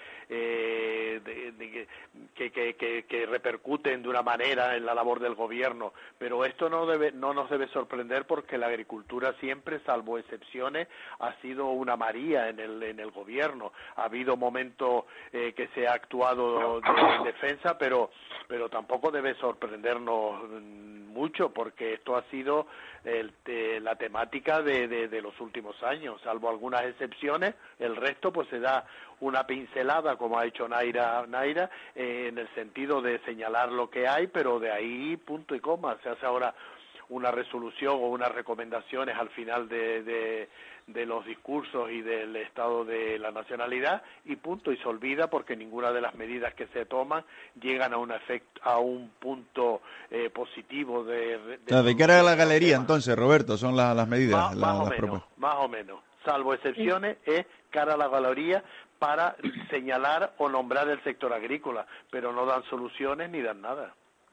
eh, de, de, que, que, que, que repercuten de una manera en la labor del gobierno, pero esto no debe, no nos debe sorprender, porque la agricultura siempre, salvo excepciones, ha sido una maría en el en el gobierno. Ha habido momentos eh, que se ha actuado de, en defensa, pero pero tampoco debe sorprendernos mucho, porque esto ha sido el, de, la temática de, de, de los últimos años, salvo algunas excepciones. El resto pues se da una pincelada, como ha hecho Naira, Naira eh, en el sentido de señalar lo que hay, pero de ahí punto y coma. Se hace ahora una resolución o unas recomendaciones al final de, de, de los discursos y del estado de la nacionalidad, y punto, y se olvida, porque ninguna de las medidas que se toman llegan a un efecto, a un punto eh, positivo de, de, o sea, de cara a la galería, entonces, Roberto, son la, las medidas. Más, la, más o las menos, propuestas. más o menos, salvo excepciones, es cara a la galería para señalar o nombrar el sector agrícola, pero no dan soluciones ni dan nada.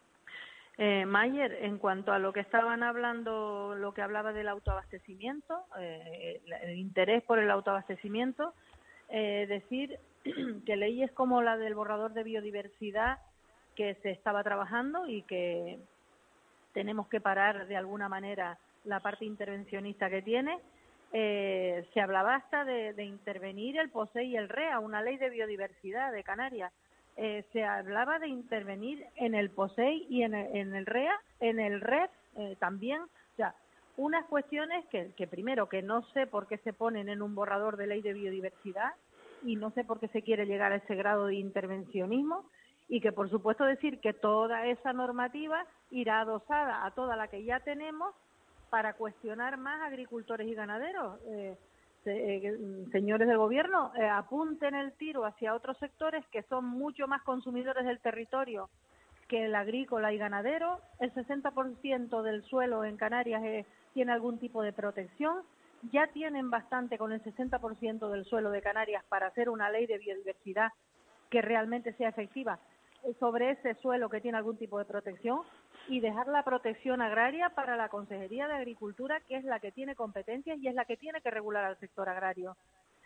Eh, Mayer, en cuanto a lo que estaban hablando, lo que hablaba del autoabastecimiento, eh, el, el interés por el autoabastecimiento, eh, decir que leyes como la del borrador de biodiversidad que se estaba trabajando y que tenemos que parar de alguna manera la parte intervencionista que tiene, eh, se hablaba hasta de, de intervenir el POSEI y el REA, una ley de biodiversidad de Canarias. Eh, se hablaba de intervenir en el POSEI y en el, en el REA, en el R E P eh, también. O sea, unas cuestiones que, que primero que no sé por qué se ponen en un borrador de ley de biodiversidad y no sé por qué se quiere llegar a ese grado de intervencionismo, y que por supuesto decir que toda esa normativa irá adosada a toda la que ya tenemos para cuestionar más agricultores y ganaderos. Eh, Eh, señores del gobierno, eh, apunten el tiro hacia otros sectores que son mucho más consumidores del territorio que el agrícola y ganadero. El sesenta por ciento del suelo en Canarias eh, tiene algún tipo de protección. Ya tienen bastante con el sesenta por ciento del suelo de Canarias para hacer una ley de biodiversidad que realmente sea efectiva sobre ese suelo que tiene algún tipo de protección, y dejar la protección agraria para la Consejería de Agricultura, que es la que tiene competencias y es la que tiene que regular al sector agrario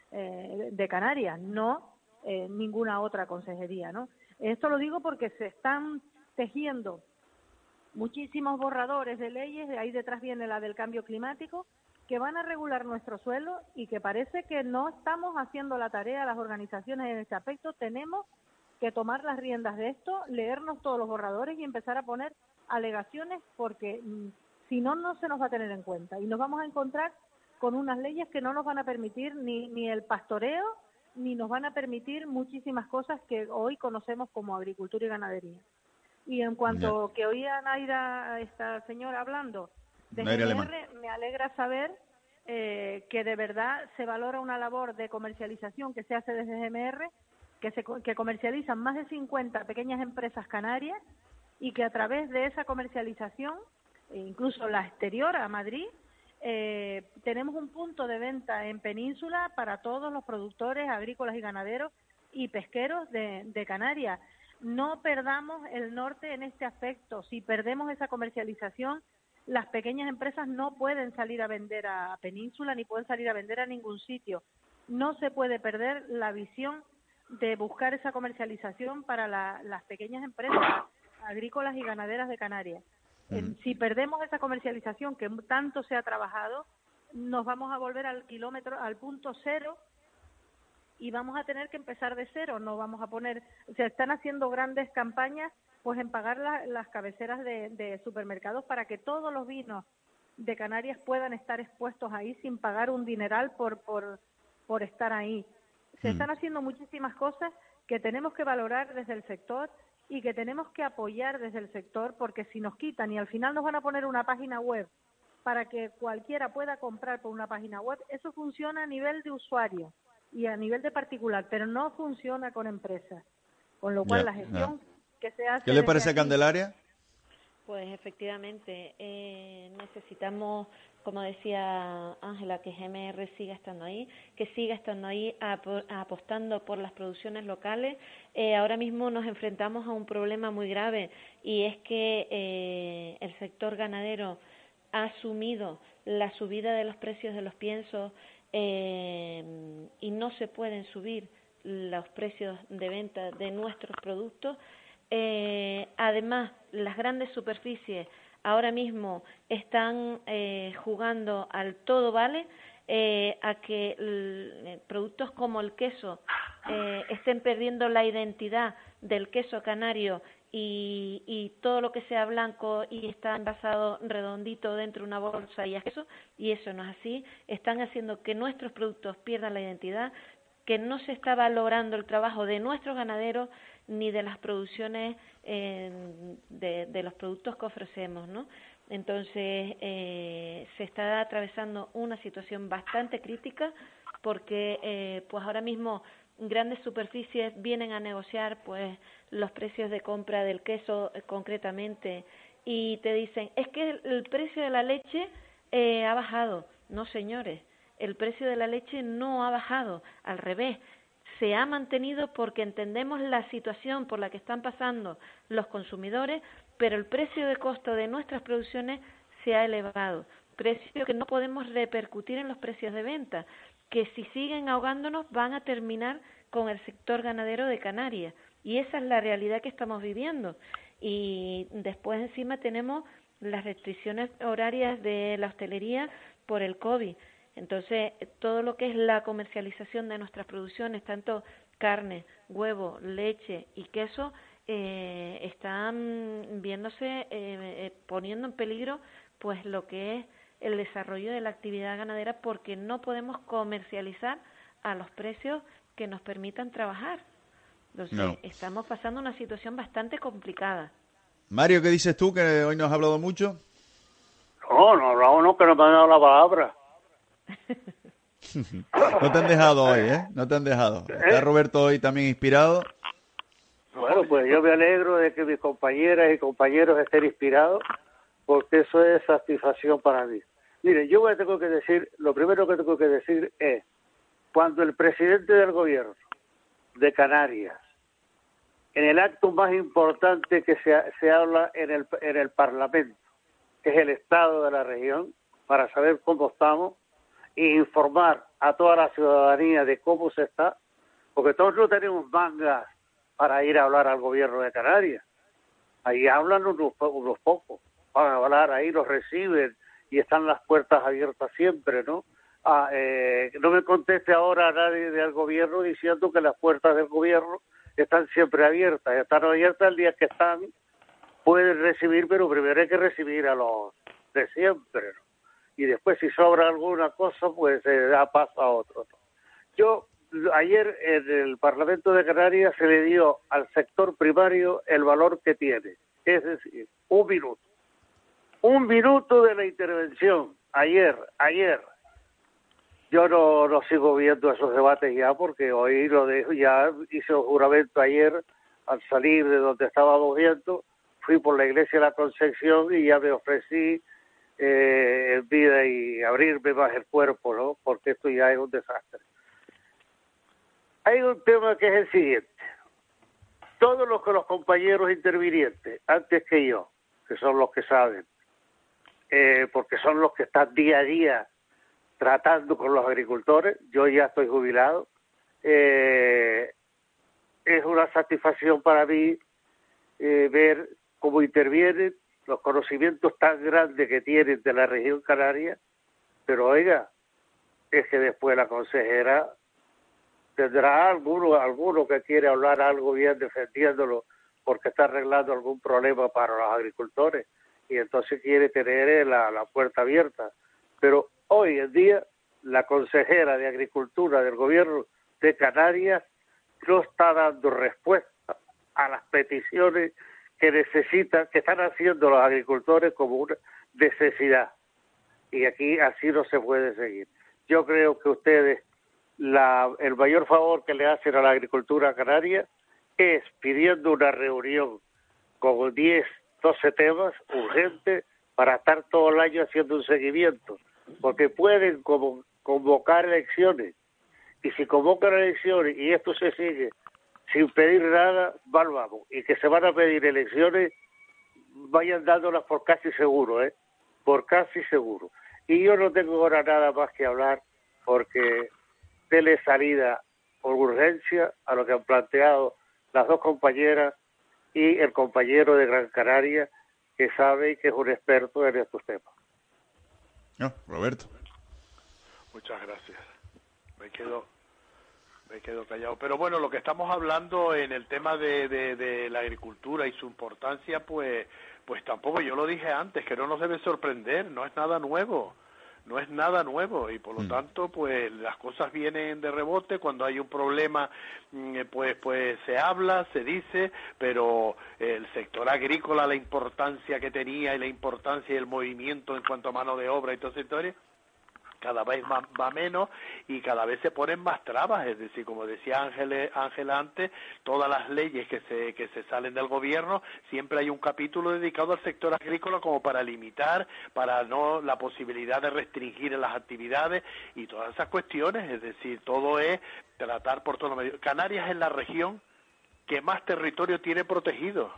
eh, de Canarias, no eh, ninguna otra consejería, ¿no? Esto lo digo porque se están tejiendo muchísimos borradores de leyes, de ahí detrás viene la del cambio climático, que van a regular nuestro suelo, y que parece que no estamos haciendo la tarea las organizaciones en este aspecto. Tenemos que tomar las riendas de esto, leernos todos los borradores y empezar a poner alegaciones, porque mmm, si no, no se nos va a tener en cuenta y nos vamos a encontrar con unas leyes que no nos van a permitir ni, ni el pastoreo, ni nos van a permitir muchísimas cosas que hoy conocemos como agricultura y ganadería. Y en cuanto yeah. que oía a Naira, a esta señora hablando de G M R, me alegra saber eh, que de verdad se valora una labor de comercialización que se hace desde G M R, que se que comercializan más de cincuenta pequeñas empresas canarias, y que a través de esa comercialización, incluso la exterior a Madrid, eh, tenemos un punto de venta en Península para todos los productores agrícolas y ganaderos y pesqueros de, de Canarias. No perdamos el norte en este aspecto. Si perdemos esa comercialización, las pequeñas empresas no pueden salir a vender a Península ni pueden salir a vender a ningún sitio. No se puede perder la visión de buscar esa comercialización para la, las pequeñas empresas agrícolas y ganaderas de Canarias. Mm. Si perdemos esa comercialización que tanto se ha trabajado, nos vamos a volver al kilómetro, al punto cero, y vamos a tener que empezar de cero. No vamos a poner, o sea, están haciendo grandes campañas pues en pagar la, las cabeceras de, de supermercados para que todos los vinos de Canarias puedan estar expuestos ahí sin pagar un dineral por por por estar ahí. Se mm. están haciendo muchísimas cosas que tenemos que valorar desde el sector y que tenemos que apoyar desde el sector, porque si nos quitan y al final nos van a poner una página web para que cualquiera pueda comprar por una página web, eso funciona a nivel de usuario y a nivel de particular, pero no funciona con empresas. Con lo cual, yeah, la gestión yeah. que se hace... ¿Qué le parece a Candelaria? Pues efectivamente, eh, necesitamos, como decía Ángela, que G M R siga estando ahí, que siga estando ahí ap apostando por las producciones locales. Eh, ahora mismo nos enfrentamos a un problema muy grave y es que eh, el sector ganadero ha asumido la subida de los precios de los piensos eh, y no se pueden subir los precios de venta de nuestros productos. Eh, además, las grandes superficies ahora mismo están eh, jugando al todo vale, eh, a que l, productos como el queso eh, estén perdiendo la identidad del queso canario y, y todo lo que sea blanco y está envasado redondito dentro de una bolsa y es queso, y eso no es así. Están haciendo que nuestros productos pierdan la identidad, que no se está valorando el trabajo de nuestros ganaderos ni de las producciones eh, de, de los productos que ofrecemos, ¿no? Entonces, eh, se está atravesando una situación bastante crítica porque, eh, pues ahora mismo, grandes superficies vienen a negociar, pues, los precios de compra del queso eh, concretamente y te dicen, es que el, el precio de la leche eh, ha bajado. No, señores, el precio de la leche no ha bajado, al revés. Se ha mantenido porque entendemos la situación por la que están pasando los consumidores, pero el precio de costo de nuestras producciones se ha elevado, precio que no podemos repercutir en los precios de venta, que si siguen ahogándonos van a terminar con el sector ganadero de Canarias, y esa es la realidad que estamos viviendo. Y después encima tenemos las restricciones horarias de la hostelería por el COVID. Entonces, todo lo que es la comercialización de nuestras producciones, tanto carne, huevo, leche y queso, eh, están viéndose, eh, eh, poniendo en peligro pues lo que es el desarrollo de la actividad ganadera, porque no podemos comercializar a los precios que nos permitan trabajar. Entonces, no. Estamos pasando una situación bastante complicada. Mario, ¿qué dices tú, que hoy nos has hablado mucho? No, no, no, no, que no me han dado la palabra. No te han dejado hoy, ¿eh? No te han dejado. Está Roberto hoy también inspirado. Bueno, pues yo me alegro de que mis compañeras y compañeros estén inspirados, porque eso es satisfacción para mí. Mire, yo lo que tengo que decir, lo primero que tengo que decir es, cuando el presidente del gobierno de Canarias, en el acto más importante que se, se habla en el, en el Parlamento, que es el estado de la región, para saber cómo estamos, e informar a toda la ciudadanía de cómo se está, porque todos no tenemos mangas para ir a hablar al gobierno de Canarias. Ahí hablan unos, unos pocos, van a hablar, ahí los reciben y están las puertas abiertas siempre, ¿no? Ah, eh, no me conteste ahora a nadie del gobierno diciendo que las puertas del gobierno están siempre abiertas, están abiertas el día que están, pueden recibir, pero primero hay que recibir a los de siempre, ¿no? Y después si sobra alguna cosa, pues se da paso a otro. Yo, ayer en el Parlamento de Canarias se le dio al sector primario el valor que tiene, es decir, un minuto. Un minuto de la intervención, ayer, ayer. Yo no, no sigo viendo esos debates ya, porque hoy lo dejo, ya hice un juramento ayer, al salir de donde estábamos viendo, fui por la iglesia de la Concepción y ya me ofrecí Eh, en vida y abrirme más el cuerpo, ¿no? Porque esto ya es un desastre. Hay un tema que es el siguiente. Todos los que los compañeros intervinientes, antes que yo, que son los que saben, eh, porque son los que están día a día tratando con los agricultores, yo ya estoy jubilado, eh, es una satisfacción para mí eh, ver cómo intervienen, los conocimientos tan grandes que tienen de la región canaria, pero oiga, es que después la consejera tendrá alguno, alguno que quiere hablar algo bien defendiéndolo porque está arreglando algún problema para los agricultores y entonces quiere tener la, la puerta abierta. Pero hoy en día la consejera de Agricultura del gobierno de Canarias no está dando respuesta a las peticiones que necesitan, que están haciendo los agricultores como una necesidad. Y aquí así no se puede seguir. Yo creo que ustedes, la, el mayor favor que le hacen a la agricultura canaria es pidiendo una reunión con diez doce temas urgentes para estar todo el año haciendo un seguimiento, porque pueden como convocar elecciones, y si convocan elecciones y esto se sigue sin pedir nada, mal vamos, y que se van a pedir elecciones, vayan dándolas por casi seguro, ¿eh? Por casi seguro. Y yo no tengo ahora nada más que hablar, porque dele salida por urgencia a lo que han planteado las dos compañeras y el compañero de Gran Canaria, que sabe que es un experto en estos temas. No, Roberto. Muchas gracias. Me quedo, me quedo callado. Pero bueno, lo que estamos hablando en el tema de, de, de la agricultura y su importancia, pues, pues tampoco, yo lo dije antes, que no nos debe sorprender, no es nada nuevo. No es nada nuevo y por lo mm. tanto pues las cosas vienen de rebote. Cuando hay un problema pues pues se habla, se dice, pero el sector agrícola, la importancia que tenía y la importancia y el movimiento en cuanto a mano de obra y todo ese sector, cada vez va, va menos y cada vez se ponen más trabas. Es decir, como decía Ángel, Ángel antes, todas las leyes que se que se salen del gobierno, siempre hay un capítulo dedicado al sector agrícola como para limitar, para no la posibilidad de restringir en las actividades y todas esas cuestiones. Es decir, todo es tratar por todos los medios. Canarias es la región que más territorio tiene protegido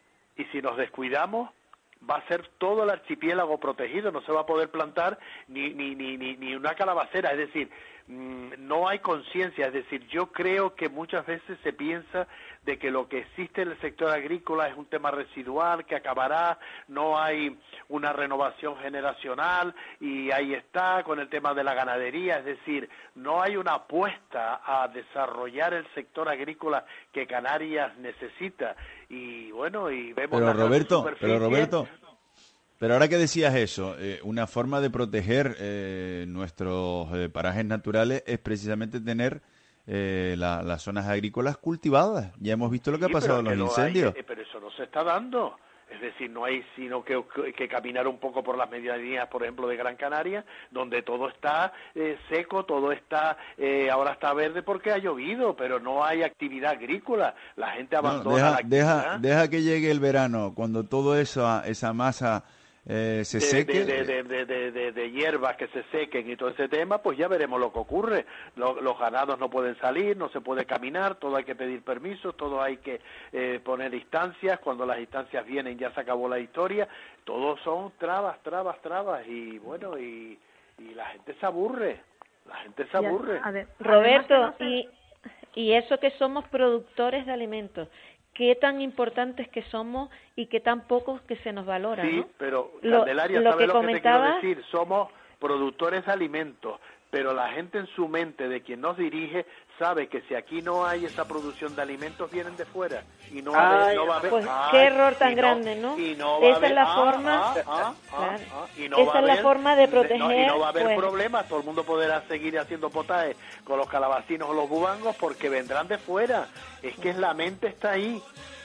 y si nos descuidamos va a ser todo el archipiélago protegido, no se va a poder plantar ni ni ni ni, ni una calabacera, es decir, mmm, no hay conciencia, es decir, yo creo que muchas veces se piensa de que lo que existe en el sector agrícola es un tema residual que acabará, no hay una renovación generacional y ahí está con el tema de la ganadería, es decir, no hay una apuesta a desarrollar el sector agrícola que Canarias necesita y bueno, y vemos pero la Roberto, superficie. pero Roberto, pero ahora que decías eso, eh, una forma de proteger eh, nuestros eh, parajes naturales es precisamente tener eh, la, las zonas agrícolas cultivadas. Ya hemos visto lo que Sí, ha pasado en pero los que no incendios. hay, eh, pero eso no se está dando. Es decir, no hay sino que, que, que caminar un poco por las medianías, por ejemplo, de Gran Canaria, donde todo está eh, seco, todo está, eh, ahora está verde porque ha llovido, pero no hay actividad agrícola. La gente abandona No, deja, la actividad. deja, deja que llegue el verano, cuando todo eso, esa masa eh, se de, seque. de, de, de, de, de, de hierbas que se sequen y todo ese tema, pues ya veremos lo que ocurre. Los, los ganados no pueden salir, no se puede caminar, todo hay que pedir permisos, todo hay que eh, poner distancias. Cuando las distancias vienen ya se acabó la historia. Todos son trabas, trabas, trabas y bueno, y, y la gente se aburre. La gente se aburre. A ver, Roberto, y, y eso que somos productores de alimentos, qué tan importantes que somos y qué tan pocos que se nos valora, Sí, ¿no? pero Lo- Candelaria, lo ¿sabes que lo que comentaba- te quiero decir? Somos productores de alimentos, pero la gente en su mente de quien nos dirige sabe que si aquí no hay esa producción de alimentos vienen de fuera y no va a haber, no va a haber Pues ay, qué error tan y no- grande, ¿no? y no va a Esa haber- es la ah, forma, ah, ah, ah, claro. ah, y no Esa va a es la haber- forma de no, proteger, y no va a haber bueno. problemas, todo el mundo podrá seguir haciendo potajes con los calabacinos o los bubangos porque vendrán de fuera. Es que la mente está ahí.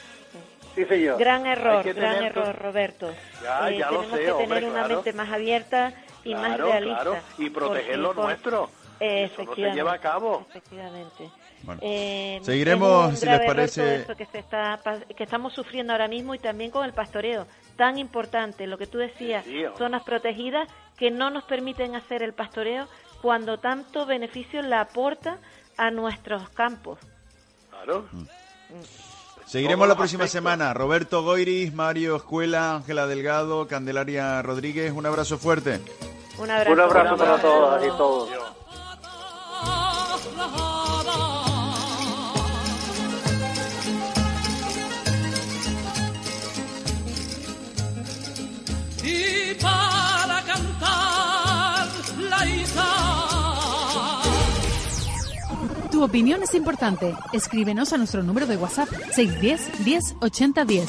Sí, señor. Gran error, Hay que gran tener error, to- Roberto. Ya, Eh, ya lo tenemos sé, que hombre, tener una claro. mente más abierta y más Claro, realista. claro, y proteger lo porque con- nuestro. Eh, Eso no se efectivamente, lleva a cabo. Efectivamente. Bueno, Eh, seguiremos, es un si les grave error parece- todo eso que se está pas- que estamos sufriendo ahora mismo y también con el pastoreo tan importante, lo que tú decías, Sí, sí. zonas protegidas que no nos permiten hacer el pastoreo cuando tanto beneficio la aporta a nuestros campos. Claro. Seguiremos la próxima semana. Roberto Goiris, Mario Escuela, Ángela Delgado, Candelaria Rodríguez. Un abrazo fuerte. Un abrazo. Un abrazo para todas y todos. Y para cantar la isla. Tu opinión es importante. Escríbenos a nuestro número de WhatsApp seis uno cero, diez, ochenta, diez.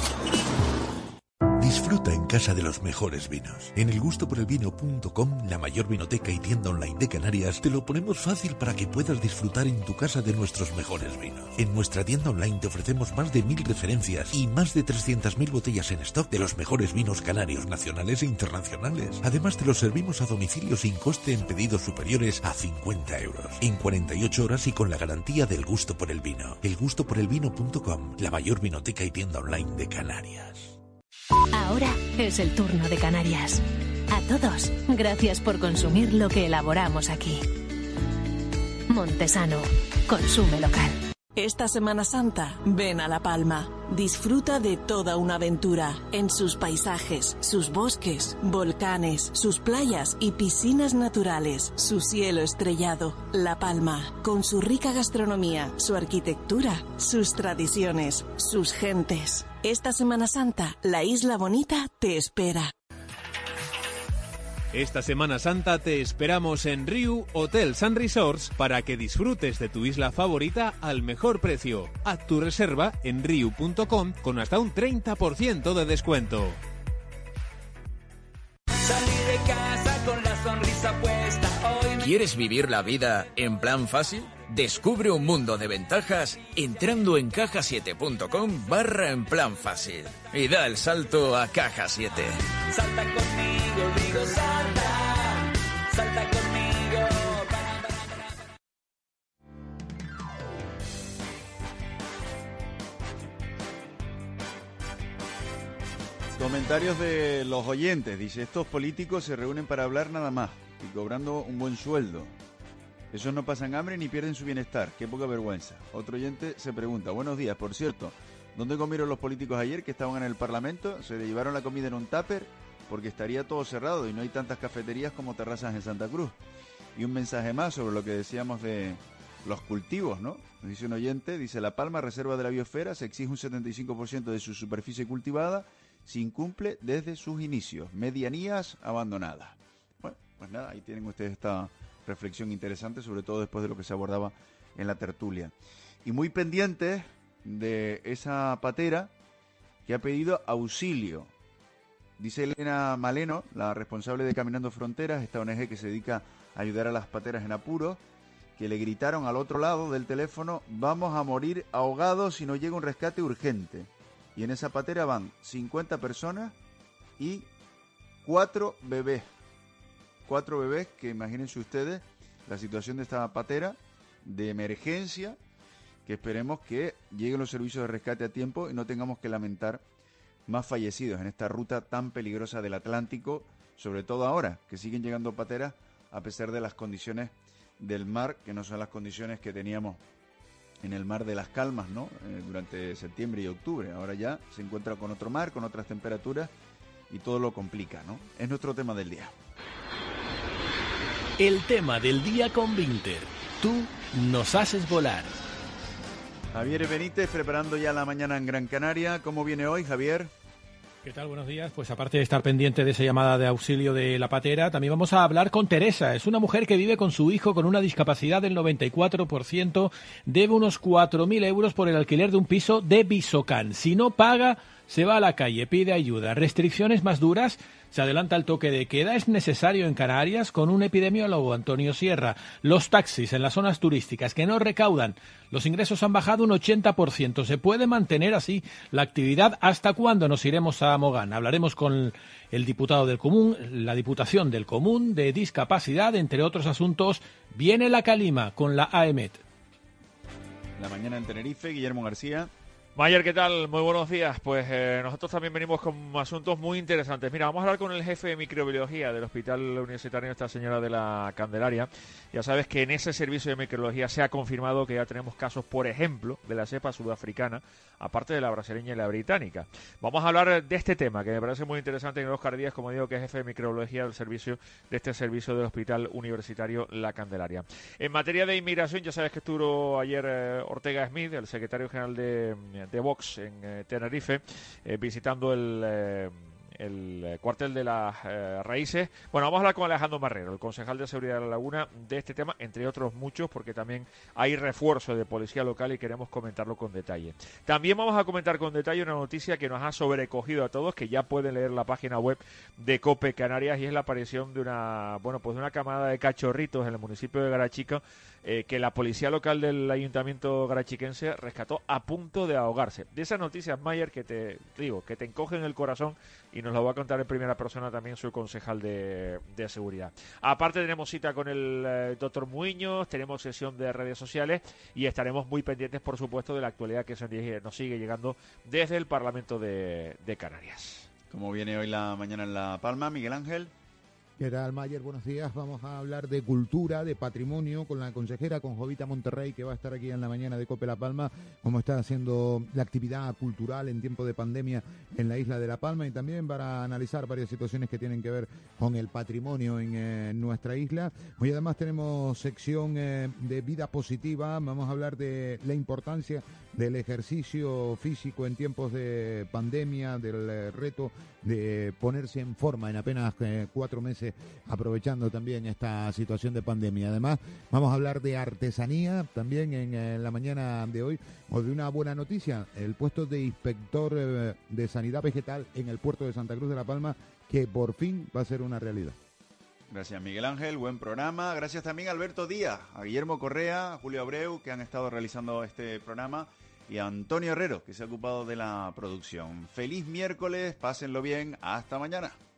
Disfruta en casa de los mejores vinos. En el gusto por el vino punto com, la mayor vinoteca y tienda online de Canarias, te lo ponemos fácil para que puedas disfrutar en tu casa de nuestros mejores vinos. En nuestra tienda online te ofrecemos más de mil referencias y más de trescientas mil botellas en stock de los mejores vinos canarios, nacionales e internacionales. Además, te los servimos a domicilio sin coste en pedidos superiores a cincuenta euros. En cuarenta y ocho horas y con la garantía del gusto por el vino. el gusto por el vino punto com, la mayor vinoteca y tienda online de Canarias. Ahora es el turno de Canarias. A todos, gracias por consumir lo que elaboramos aquí. Montesano, consume local. Esta Semana Santa, ven a La Palma. Disfruta de toda una aventura en sus paisajes, sus bosques, volcanes, sus playas y piscinas naturales, su cielo estrellado. La Palma, con su rica gastronomía, su arquitectura, sus tradiciones, sus gentes. Esta Semana Santa, la Isla Bonita te espera. Esta Semana Santa te esperamos en Riu Hotels and Resorts para que disfrutes de tu isla favorita al mejor precio. Haz tu reserva en riu punto com con hasta un treinta por ciento de descuento. Salí de casa con la sonrisa puesta hoy. ¿Quieres vivir la vida en plan fácil? Descubre un mundo de ventajas entrando en caja siete punto com barra en plan fácil y da el salto a Caja siete. Salta conmigo, digo salta, salta conmigo. Para, para, para. Comentarios de los oyentes. Dice, estos políticos se reúnen para hablar nada más y cobrando un buen sueldo. Esos no pasan hambre ni pierden su bienestar. Qué poca vergüenza. Otro oyente se pregunta, buenos días, por cierto, ¿dónde comieron los políticos ayer que estaban en el Parlamento? ¿Se llevaron la comida en un tupper? Porque estaría todo cerrado y no hay tantas cafeterías como terrazas en Santa Cruz. Y un mensaje más sobre lo que decíamos de los cultivos, ¿no? Nos dice un oyente, dice, La Palma, reserva de la biosfera, se exige un setenta y cinco por ciento de su superficie cultivada, se incumple desde sus inicios. Medianías abandonadas. Bueno, pues nada, ahí tienen ustedes esta reflexión interesante, sobre todo después de lo que se abordaba en la tertulia. Y muy pendientes de esa patera que ha pedido auxilio. Dice Elena Maleno, la responsable de Caminando Fronteras, esta O N G que se dedica a ayudar a las pateras en apuros, que le gritaron al otro lado del teléfono, vamos a morir ahogados si no llega un rescate urgente. Y en esa patera van cincuenta personas y cuatro bebés. Cuatro bebés que imagínense ustedes la situación de esta patera de emergencia, que esperemos que lleguen los servicios de rescate a tiempo y no tengamos que lamentar más fallecidos en esta ruta tan peligrosa del Atlántico, sobre todo ahora, que siguen llegando pateras a pesar de las condiciones del mar, que no son las condiciones que teníamos en el mar de las Calmas, ¿no? Eh, durante septiembre y octubre. Ahora ya se encuentra con otro mar, con otras temperaturas y todo lo complica, ¿no? Es nuestro tema del día. El tema del día con Vinter. Tú nos haces volar. Javier Benítez preparando ya la mañana en Gran Canaria. ¿Cómo viene hoy, Javier? ¿Qué tal? Buenos días. Pues aparte de estar pendiente de esa llamada de auxilio de la patera, también vamos a hablar con Teresa. Es una mujer que vive con su hijo con una discapacidad del noventa y cuatro por ciento. Debe unos cuatro mil euros por el alquiler de un piso de Bisocán. Si no paga, se va a la calle, pide ayuda. Restricciones más duras. Se adelanta el toque de queda. Es necesario en Canarias con un epidemiólogo, Antonio Sierra. Los taxis en las zonas turísticas que no recaudan. Los ingresos han bajado un ochenta por ciento. ¿Se puede mantener así la actividad? ¿Hasta cuándo nos iremos a Mogán? Hablaremos con el diputado del Común, la Diputación del Común de Discapacidad, entre otros asuntos. Viene la calima con la A E M E T. La mañana en Tenerife, Guillermo García. Mayer, ¿qué tal? Muy buenos días. Pues eh, nosotros también venimos con asuntos muy interesantes. Mira, vamos a hablar con el jefe de microbiología del Hospital Universitario Nuestra Señora de la Candelaria. Ya sabes que en ese servicio de microbiología se ha confirmado que ya tenemos casos, por ejemplo, de la cepa sudafricana, aparte de la brasileña y la británica. Vamos a hablar de este tema, que me parece muy interesante, en Óscar Díaz, como digo, que es jefe de microbiología del servicio de este servicio del Hospital Universitario La Candelaria. En materia de inmigración, ya sabes que estuvo ayer eh, Ortega Smith, el secretario general de... de Vox en eh, Tenerife, eh, visitando el, eh, el cuartel de las eh, raíces. Bueno, vamos a hablar con Alejandro Marrero, el concejal de Seguridad de la Laguna, de este tema, entre otros muchos, porque también hay refuerzo de policía local y queremos comentarlo con detalle. También vamos a comentar con detalle una noticia que nos ha sobrecogido a todos, que ya pueden leer la página web de COPE Canarias, y es la aparición de una, bueno, pues de una camada de cachorritos en el municipio de Garachica, Eh, que la policía local del ayuntamiento garachiquense rescató a punto de ahogarse. De esas noticias, Mayer, que te digo, que te encogen el corazón, y nos lo va a contar en primera persona también su concejal de, de seguridad. Aparte tenemos cita con el eh, doctor Muiños, tenemos sesión de redes sociales y estaremos muy pendientes, por supuesto, de la actualidad que se nos sigue llegando desde el Parlamento de, de Canarias. ¿Cómo viene hoy la mañana en La Palma, Miguel Ángel? ¿Qué tal, Mayer? Buenos días. Vamos a hablar de cultura, de patrimonio, con la consejera, con Jovita Monterrey, que va a estar aquí en la mañana de COPE La Palma, cómo está haciendo la actividad cultural en tiempo de pandemia en la isla de La Palma, y también para analizar varias situaciones que tienen que ver con el patrimonio en eh, nuestra isla. Hoy además tenemos sección eh, de vida positiva. Vamos a hablar de la importancia del ejercicio físico en tiempos de pandemia, del eh, reto de ponerse en forma en apenas eh, cuatro meses, aprovechando también esta situación de pandemia. Además, vamos a hablar de artesanía también en, en la mañana de hoy, o de una buena noticia, el puesto de inspector eh, de sanidad vegetal en el puerto de Santa Cruz de La Palma, que por fin va a ser una realidad. Gracias, Miguel Ángel, buen programa. Gracias también a Alberto Díaz, a Guillermo Correa, a Julio Abreu, que han estado realizando este programa, y a Antonio Herrero, que se ha ocupado de la producción. Feliz miércoles, pásenlo bien, hasta mañana.